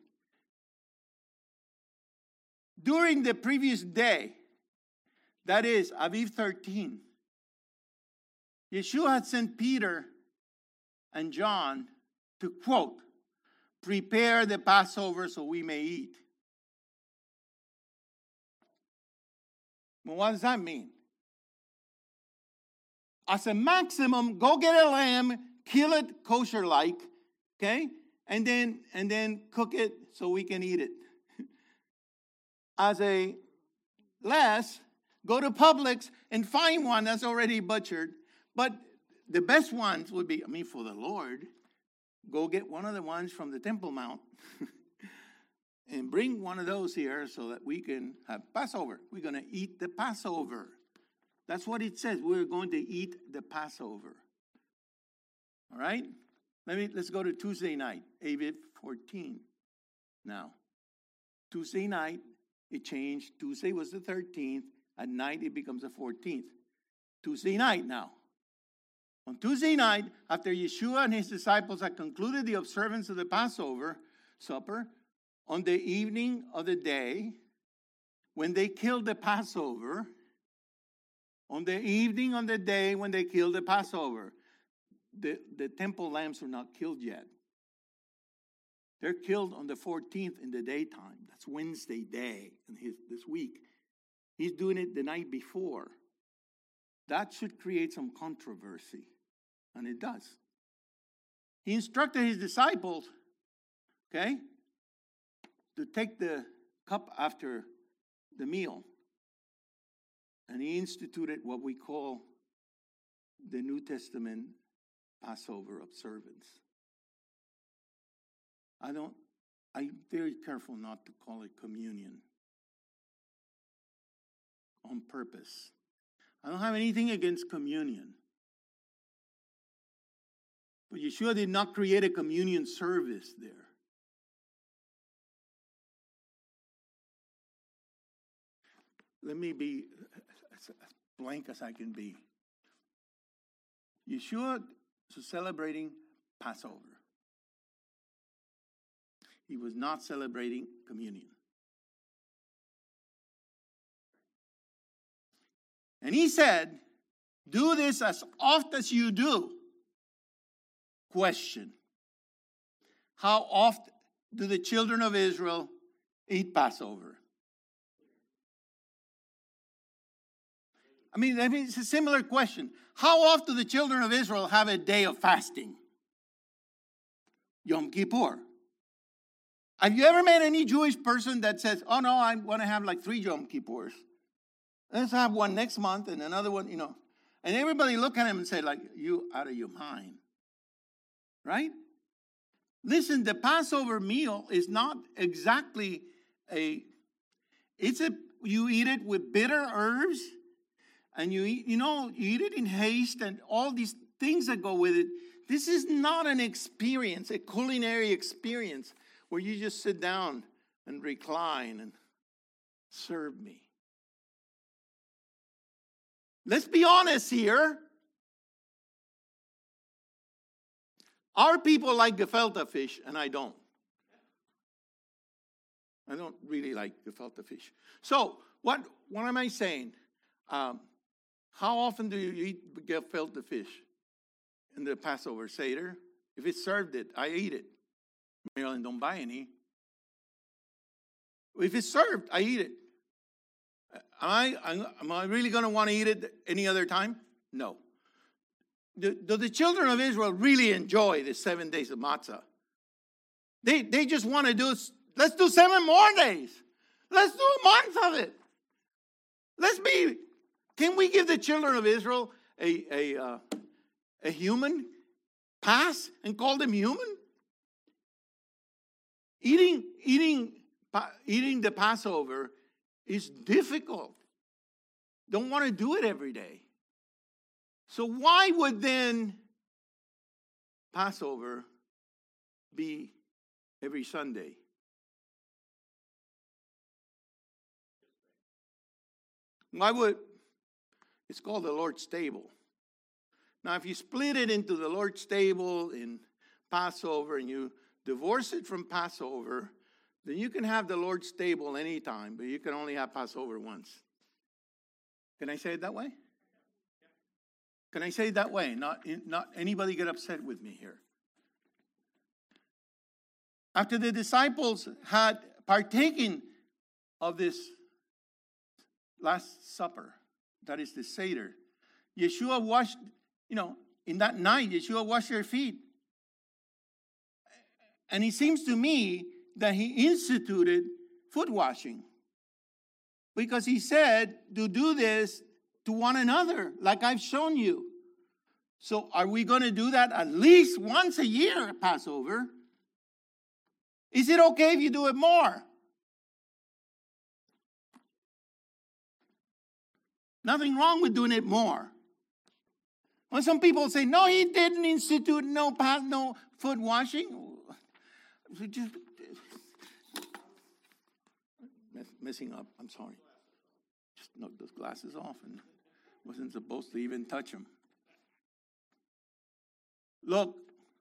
During the previous day, that is, Aviv 13, Yeshua had sent Peter and John to, quote, prepare the Passover so we may eat. Well, what does that mean? As a maximum, go get a lamb, kill it kosher-like, okay? And then cook it so we can eat it. As a less, go to Publix and find one that's already butchered. But the best ones would be, for the Lord, go get one of the ones from the Temple Mount and bring one of those here so that we can have Passover. We're going to eat the Passover. That's what it says. We're going to eat the Passover. All right? Let's go to Tuesday night, Aviv 14. Now, Tuesday night, it changed. Tuesday was the 13th. At night, it becomes the 14th. Tuesday night now. On Tuesday night, after Yeshua and his disciples had concluded the observance of the Passover supper, on the evening of the day, when they killed the Passover, on the evening of the day when they killed the Passover, the temple lambs were not killed yet. They're killed on the 14th in the daytime. That's Wednesday day in this week. He's doing it the night before. That should create some controversy, and it does. He instructed his disciples, okay, to take the cup after the meal. And he instituted what we call the New Testament Passover observance. I'm very careful not to call it communion on purpose. I don't have anything against communion. But Yeshua did not create a communion service there. Let me be as blank as I can be. Yeshua was celebrating Passover. He was not celebrating communion. And he said, do this as oft as you do. Question. How oft do the children of Israel eat Passover? It's a similar question. How often do the children of Israel have a day of fasting? Yom Kippur. Have you ever met any Jewish person that says, oh no, I want to have like 3 Yom Kippurs. Let's have one next month and another one, And everybody look at him and say, like, you out of your mind. Right? Listen, the Passover meal is not exactly you eat it with bitter herbs, and you eat it in haste and all these things that go with it. This is not an experience, a culinary experience, where you just sit down and recline and serve me. Let's be honest here. Our people like gefilte fish, and I don't. I don't really like gefilte fish. So, what am I saying? How often do you eat gefilte fish in the Passover Seder? If it's served I eat it. Maryland don't buy any. If it's served, I eat it. Am I really going to want to eat it any other time? No. Do the children of Israel really enjoy the 7 days of matzah? They just want to do Let's do 7 more days. Let's do a month of it. Can we give the children of Israel a human pass and call them human? Eating the Passover is difficult. Don't want to do it every day. So why would then Passover be every Sunday? It's called the Lord's table. Now, if you split it into the Lord's table in Passover and you divorce it from Passover, then you can have the Lord's table anytime, but you can only have Passover once. Can I say it that way? Can I say it that way? Not anybody get upset with me here. After the disciples had partaken of this Last Supper, that is the Seder, Yeshua washed, in that night, Yeshua washed their feet. And it seems to me that he instituted foot washing. Because he said to do this to one another, like I've shown you. So are we going to do that at least once a year at Passover? Is it okay if you do it more? Nothing wrong with doing it more. When some people say, no, he didn't institute no foot washing. Just messing up, I'm sorry. Just knocked those glasses off and wasn't supposed to even touch them. Look,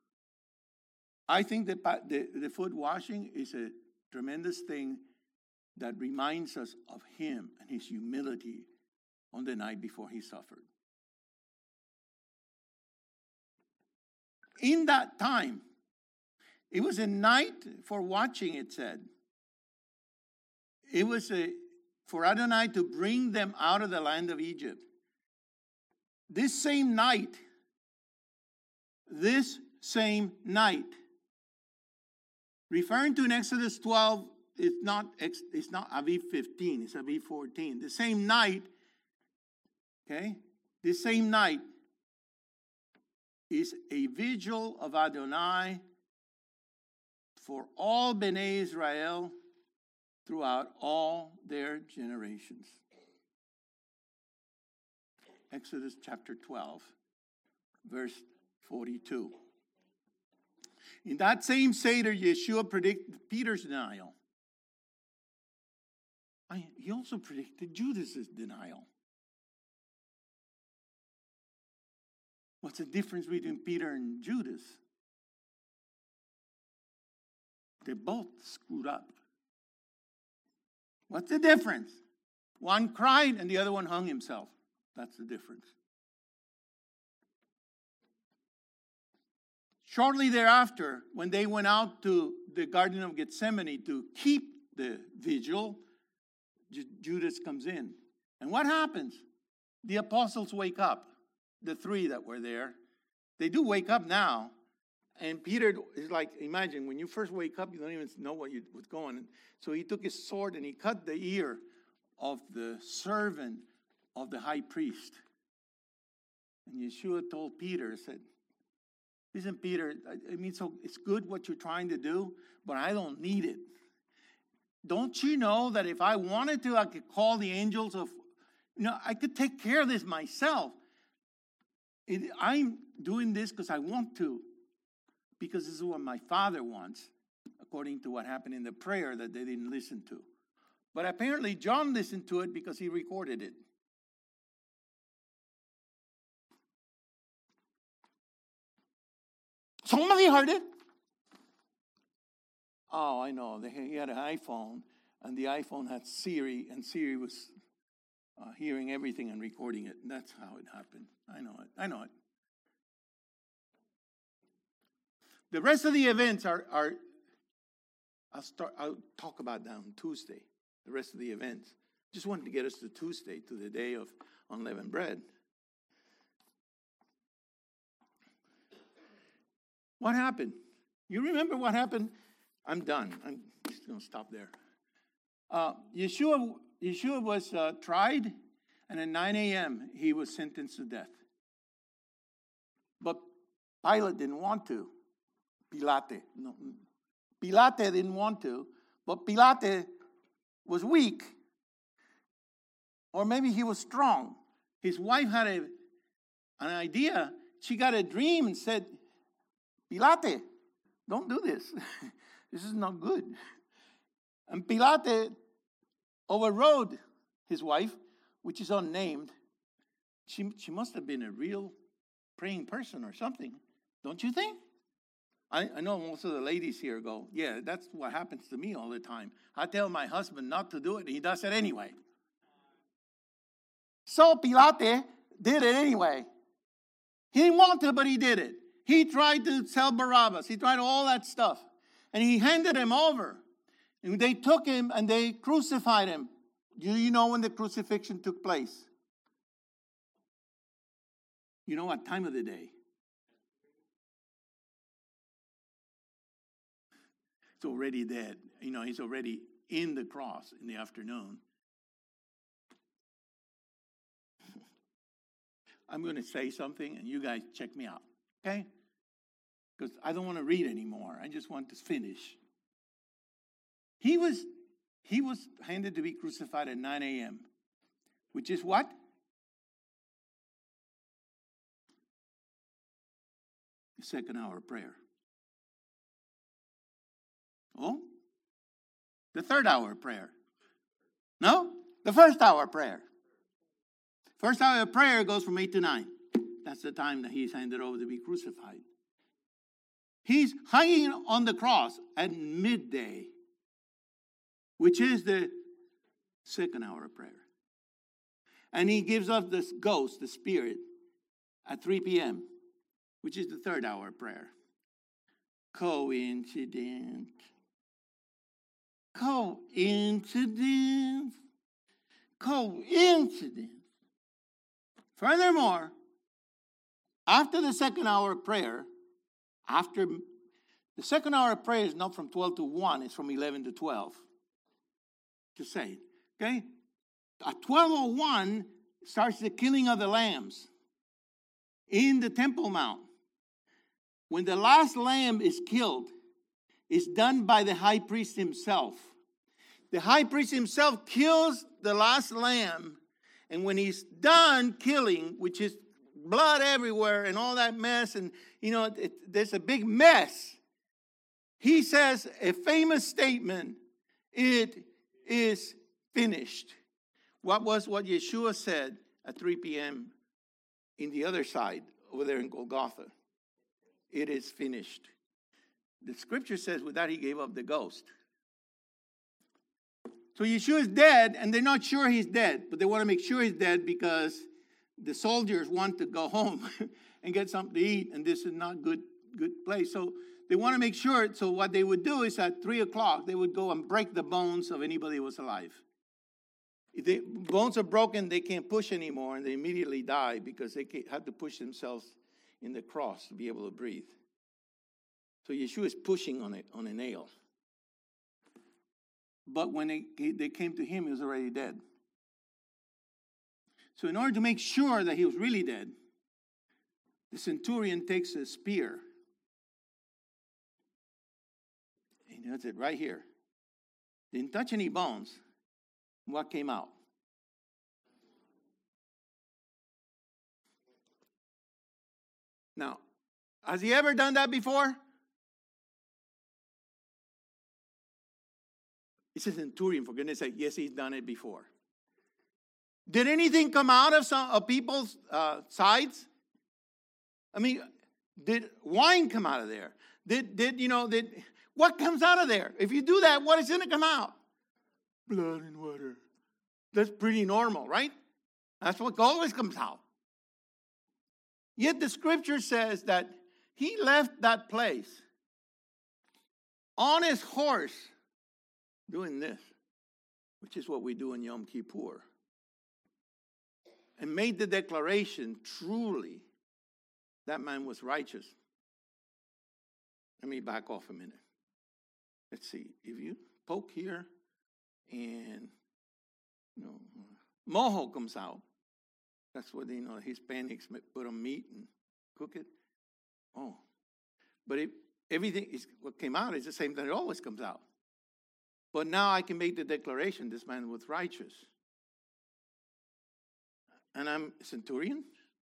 I think that the foot washing is a tremendous thing that reminds us of him and his humility on the night before he suffered. In that time, it was a night for watching, it said. It was for Adonai to bring them out of the land of Egypt. This same night, referring to in Exodus 12, it's not Aviv 15, it's Aviv 14. The same night, okay? This same night is a vigil of Adonai for all Bnei Israel throughout all their generations. Exodus chapter 12, verse 42. In that same Seder, Yeshua predicted Peter's denial. He also predicted Judas's denial. What's the difference between Peter and Judas? They both screwed up. What's the difference? One cried and the other one hung himself. That's the difference. Shortly thereafter, when they went out to the Garden of Gethsemane to keep the vigil, Judas comes in. And what happens? The apostles wake up. The 3 that were there. They do wake up now. And Peter is like, imagine, when you first wake up, you don't even know what's going on. So he took his sword and he cut the ear of the servant of the high priest. And Yeshua told Peter, said, listen, Peter, so it's good what you're trying to do, but I don't need it. Don't you know that if I wanted to, I could call the angels of, I could take care of this myself. I'm doing this because I want to. Because this is what my Father wants, according to what happened in the prayer that they didn't listen to. But apparently John listened to it because he recorded it. Somebody heard it? Oh, I know. He had an iPhone, and the iPhone had Siri, and Siri was hearing everything and recording it. And that's how it happened. I know it. The rest of the events are I'll talk about that on Tuesday. The rest of the events. Just wanted to get us to Tuesday, to the day of unleavened bread. What happened? You remember what happened? I'm done. going to stop there. Yeshua was tried, and at 9 a.m. he was sentenced to death. But Pilate didn't want to. Pilate didn't want to, but Pilate was weak. Or maybe he was strong. His wife had an idea. She got a dream and said, Pilate, don't do this. This is not good. And Pilate overrode his wife, which is unnamed. She must have been a real praying person or something. Don't you think? I know most of the ladies here go, yeah, that's what happens to me all the time. I tell my husband not to do it, and he does it anyway. So Pilate did it anyway. He didn't want to, but he did it. He tried to sell Barabbas. He tried all that stuff. And he handed him over. And they took him and they crucified him. Do you know when the crucifixion took place? You know what time of the day? It's already dead. You know, he's already in the cross in the afternoon. I'm going to say something, and you guys check me out, okay? Because I don't want to read anymore. I just want to finish. He was handed to be crucified at 9 a.m., which is what? The second hour of prayer. Oh? The third hour of prayer. No? The first hour of prayer. First hour of prayer goes from 8 to 9. That's the time that he's handed over to be crucified. He's hanging on the cross at midday, which is the second hour of prayer. And he gives up this ghost, the spirit, at 3 p.m., which is the third hour of prayer. Coincidence. Furthermore, after the second hour of prayer, the second hour of prayer is not from 12 to 1, it's from 11 to 12. Just saying, okay? At 12:01 starts the killing of the lambs in the Temple Mount. When the last lamb is killed, it's done by the high priest himself. The high priest himself kills the last lamb, and when he's done killing, which is blood everywhere and all that mess, and there's a big mess, he says a famous statement, "It is finished." What Yeshua said at 3 p.m. in the other side, over there in Golgotha? It is finished. The scripture says with that he gave up the ghost. So Yeshua is dead, and they're not sure he's dead, but they want to make sure he's dead because the soldiers want to go home and get something to eat, and this is not good place. So they want to make sure. So what they would do is at 3 o'clock, they would go and break the bones of anybody who was alive. If the bones are broken, they can't push anymore, and they immediately die because they had to push themselves in the cross to be able to breathe. So Yeshua is pushing on a nail. But when they came to him, he was already dead. So in order to make sure that he was really dead, the centurion takes a spear. He does it right here. Didn't touch any bones. What came out? Now, has he ever done that before? It's a centurion, for goodness sake. Yes, he's done it before. Did anything come out of some of people's sides? I mean, did wine come out of there? What comes out of there? If you do that, what is going to come out? Blood and water. That's pretty normal, right? That's what always comes out. Yet the scripture says that he left that place on his horse doing this, which is what we do in Yom Kippur, and made the declaration, truly, that man was righteous. Let me back off a minute. Let's see. If you poke here, and mojo comes out. That's what Hispanics put on meat and cook it. Oh, but everything what came out is the same thing that always comes out. But now I can make the declaration: this man was righteous, and I'm a centurion.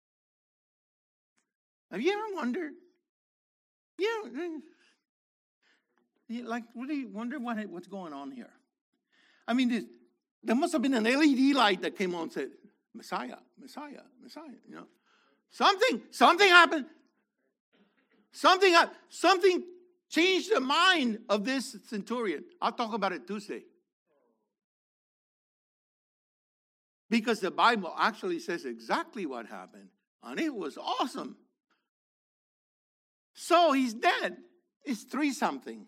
Have you ever wondered? Like, really wonder what's going on here? I mean, there must have been an LED light that came on and said, Messiah, Messiah, Messiah. Something happened. Something changed the mind of this centurion. I'll talk about it Tuesday. Because the Bible actually says exactly what happened. And it was awesome. So he's dead. It's 3-something.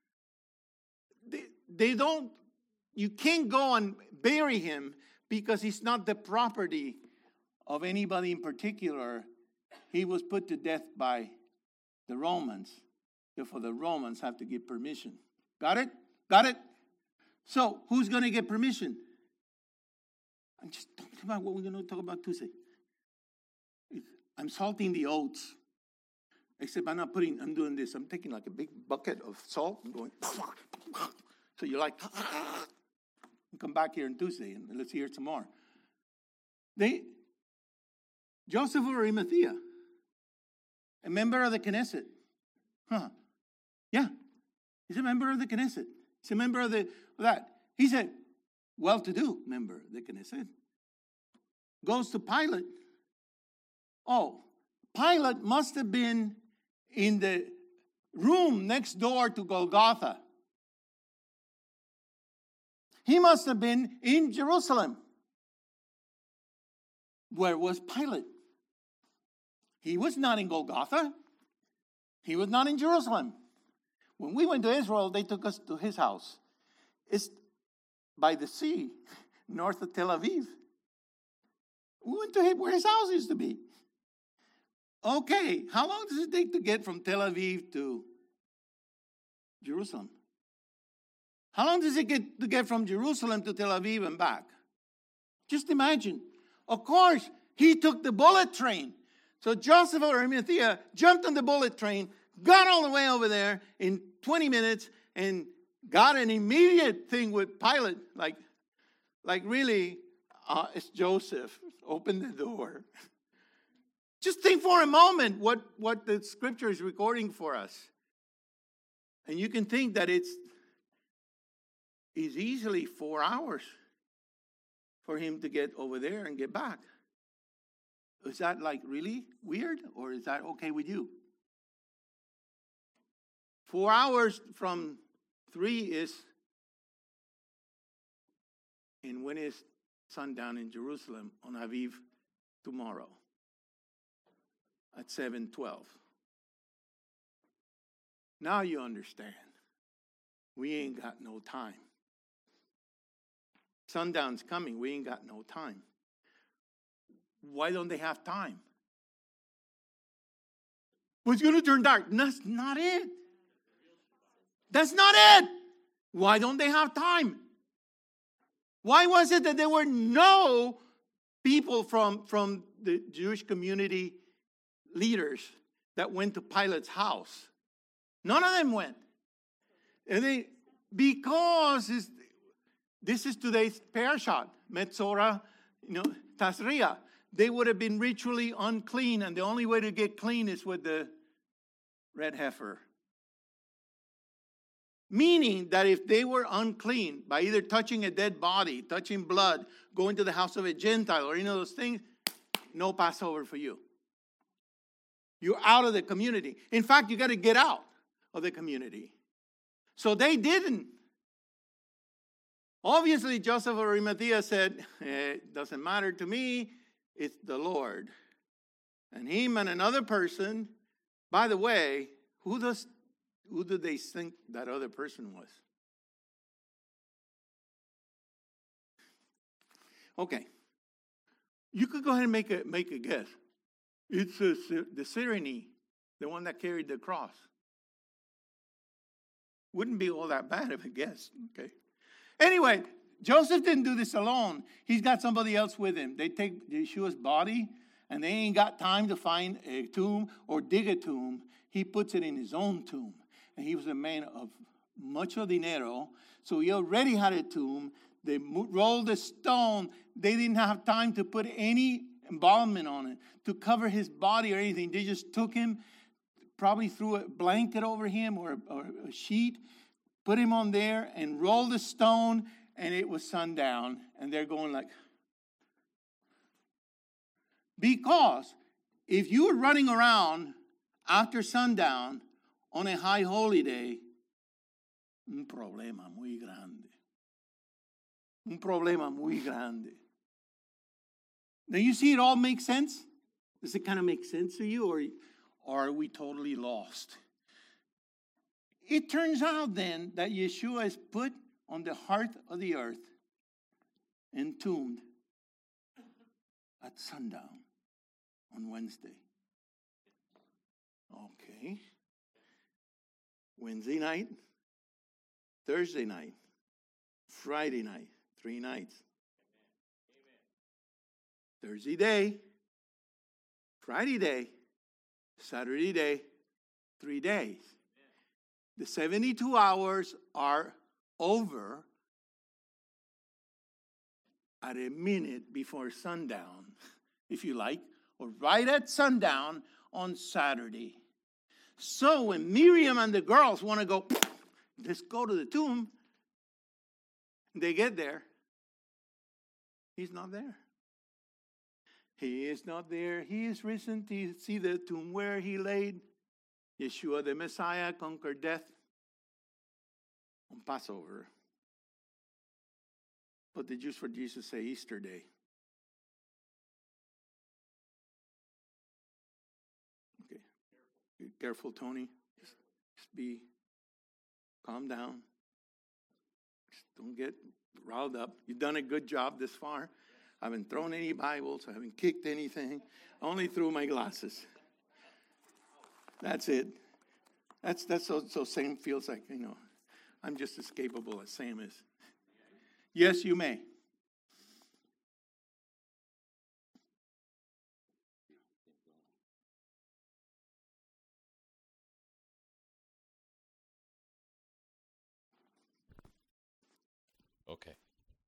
You can't go and bury him because he's not the property of anybody in particular. He was put to death by the Romans. Therefore, the Romans have to give permission. Got it? Got it? So, who's going to get permission? I'm just talking about what we're going to talk about Tuesday. I'm salting the oats. Except I'm doing this. I'm taking like a big bucket of salt and going. So you're like, come back here on Tuesday and let's hear some more. Joseph of Arimathea, a member of the Knesset. Yeah, he's a member of the Knesset. He's a member of that. He's a well-to-do member of the Knesset. Goes to Pilate. Oh, Pilate must have been in the room next door to Golgotha. He must have been in Jerusalem. Where was Pilate? He was not in Golgotha. He was not in Jerusalem. When we went to Israel, they took us to his house. It's by the sea, north of Tel Aviv. We went to where his house used to be. Okay, how long does it take to get from Tel Aviv to Jerusalem? How long does it get from Jerusalem to Tel Aviv and back? Just imagine. Of course, he took the bullet train. So Joseph of Arimathea jumped on the bullet train, got all the way over there in 20 minutes, and got an immediate thing with Pilate. Like really, it's Joseph. Open the door. Just think for a moment what the scripture is recording for us. And you can think that it's easily 4 hours for him to get over there and get back. Is that like really weird, or is that okay with you? 4 hours from 3 is, and when is sundown in Jerusalem on Aviv tomorrow? At 7:12. Now you understand. We ain't got no time. Sundown's coming. We ain't got no time. Why don't they have time? Well, it's going to turn dark. That's not it. That's not it. Why don't they have time? Why was it that there were no people from the Jewish community leaders that went to Pilate's house? None of them went. And because this is today's parashat, Metzora, Tazria. They would have been ritually unclean, and the only way to get clean is with the red heifer. Meaning that if they were unclean by either touching a dead body, touching blood, going to the house of a Gentile, or any of those things, no Passover for you. You're out of the community. In fact, you got to get out of the community. So they didn't. Obviously, Joseph of Arimathea said, it doesn't matter to me, it's the Lord. And him and another person, by the way, who do they think that other person was? Okay. You could go ahead and make a guess. It's the Cyrene, the one that carried the cross. Wouldn't be all that bad if I guess. Okay. Anyway, Joseph didn't do this alone. He's got somebody else with him. They take Yeshua's body, and they ain't got time to find a tomb or dig a tomb. He puts it in his own tomb. And he was a man of mucho dinero, so he already had a tomb. They rolled the stone. They didn't have time to put any embalmment on it, to cover his body or anything. They just took him, probably threw a blanket over him or a sheet, put him on there and rolled the stone, and it was sundown. And they're going like, because if you were running around after sundown on a high holy day, un problema muy grande. Un problema muy grande. Now you see it all makes sense? Does it kind of make sense to you, or are we totally lost? It turns out then that Yeshua is put on the heart of the earth, entombed at sundown on Wednesday. Okay. Wednesday night, Thursday night, Friday night, 3 nights. Thursday day, Friday day, Saturday day, 3 days. The 72 hours are over at a minute before sundown, if you like, or right at sundown on Saturday. So when Miriam and the girls want to go, let's go to the tomb, they get there. He's not there. He is not there. He is risen to see the tomb where he laid. Yeshua, the Messiah, conquered death on Passover. But the Jews for Jesus say Easter Day. Okay. Be careful, Tony. Just calm down. Just don't get riled up. You've done a good job this far. I haven't thrown any Bibles. I haven't kicked anything. I only threw my glasses. That's it. That's so Sam feels like, I'm just as capable as Sam is. Yes, you may. Okay.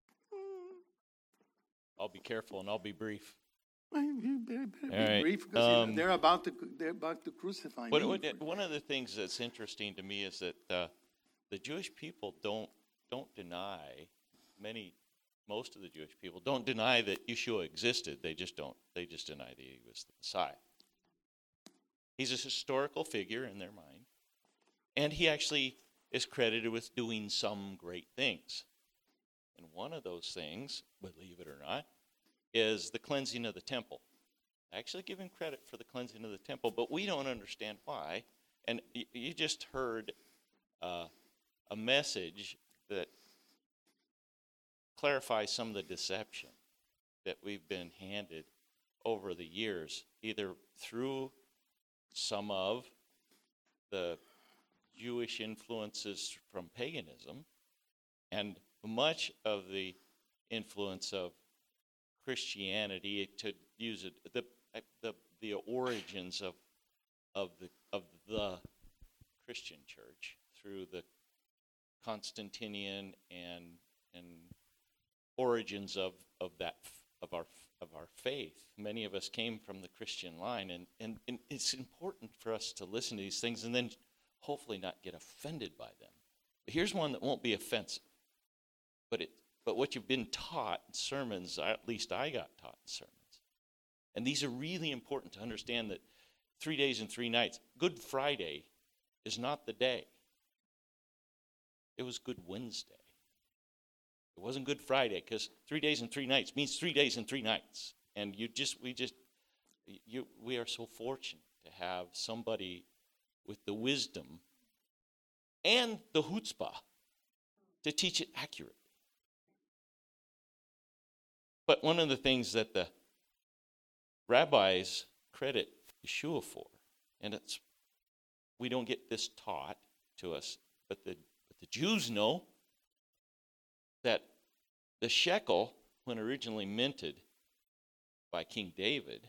I'll be careful and I'll be brief. You better be right. brief because they're about to crucify me. One of the things that's interesting to me is that the Jewish people don't deny, most of the Jewish people don't deny that Yeshua existed. They just deny that he was the Messiah. He's a historical figure in their mind, and he actually is credited with doing some great things. And one of those things, believe it or not, is the cleansing of the temple. I actually give him credit for the cleansing of the temple, but we don't understand why. And you just heard a message that clarifies some of the deception that we've been handed over the years, either through some of the Jewish influences from paganism and much of the influence of Christianity, to use it, the origins of the Christian church through the Constantinian and origins of our faith. Many of us came from the Christian line, and it's important for us to listen to these things and then hopefully not get offended by them. But here's one that won't be offensive. But what you've been taught in sermons, at least I got taught in sermons. And these are really important to understand, that 3 days and 3 nights. Good Friday is not the day. It was Good Wednesday. It wasn't Good Friday, because 3 days and 3 nights means 3 days and 3 nights. And we are so fortunate to have somebody with the wisdom and the chutzpah to teach it accurately. But one of the things that the rabbis credit Yeshua for, and we don't get this taught to us, but the the Jews know that the shekel, when originally minted by King David,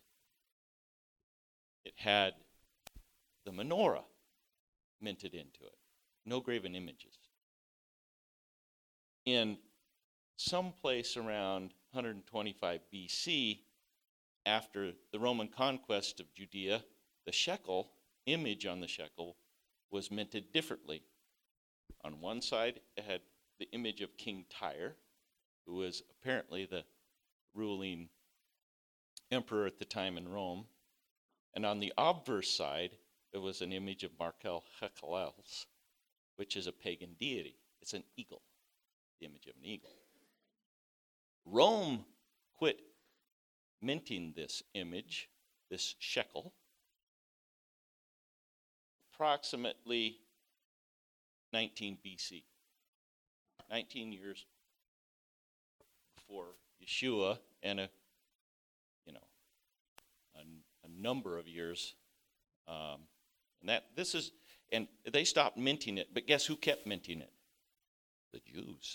it had the menorah minted into it. No graven images. In some place around 125 BC, after the Roman conquest of Judea, the shekel, image on the shekel, was minted differently. On one side, it had the image of King Tyre, who was apparently the ruling emperor at the time in Rome. And on the obverse side, it was an image of Markel Hechelels, which is a pagan deity. It's an eagle, the image of an eagle. Rome quit minting this image, this shekel, approximately 19 BC. 19 years before Yeshua, and a number of years, and they stopped minting it. But guess who kept minting it? The Jews.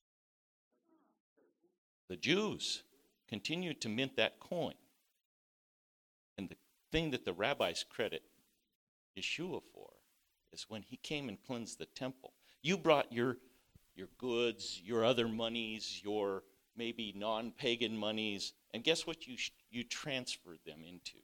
The Jews continued to mint that coin. And the thing that the rabbis credit Yeshua for is when he came and cleansed the temple. You brought your goods, your other monies, your maybe non-pagan monies, and guess what you transferred them into?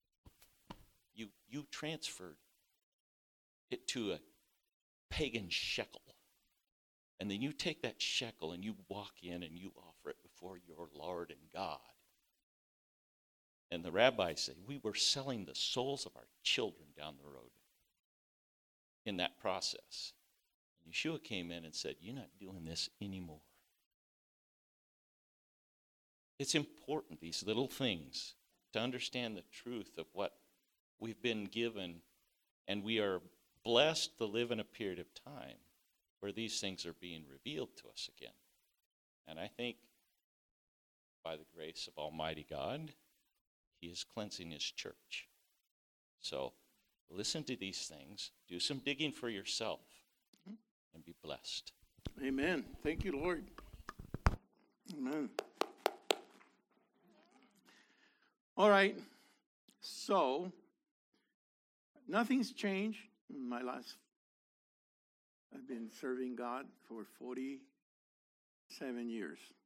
You transferred it to a pagan shekel. And then you take that shekel and you walk in and you offer it before your Lord and God. And the rabbis say, we were selling the souls of our children down the road in that process. And Yeshua came in and said, you're not doing this anymore. It's important, these little things, to understand the truth of what we've been given, and we are blessed to live in a period of time where these things are being revealed to us again. And I think by the grace of Almighty God, he is cleansing his church. So listen to these things, do some digging for yourself, and be blessed. Amen. Thank you, Lord. Amen. All right. So, nothing's changed in my life. I've been serving God for 47 years.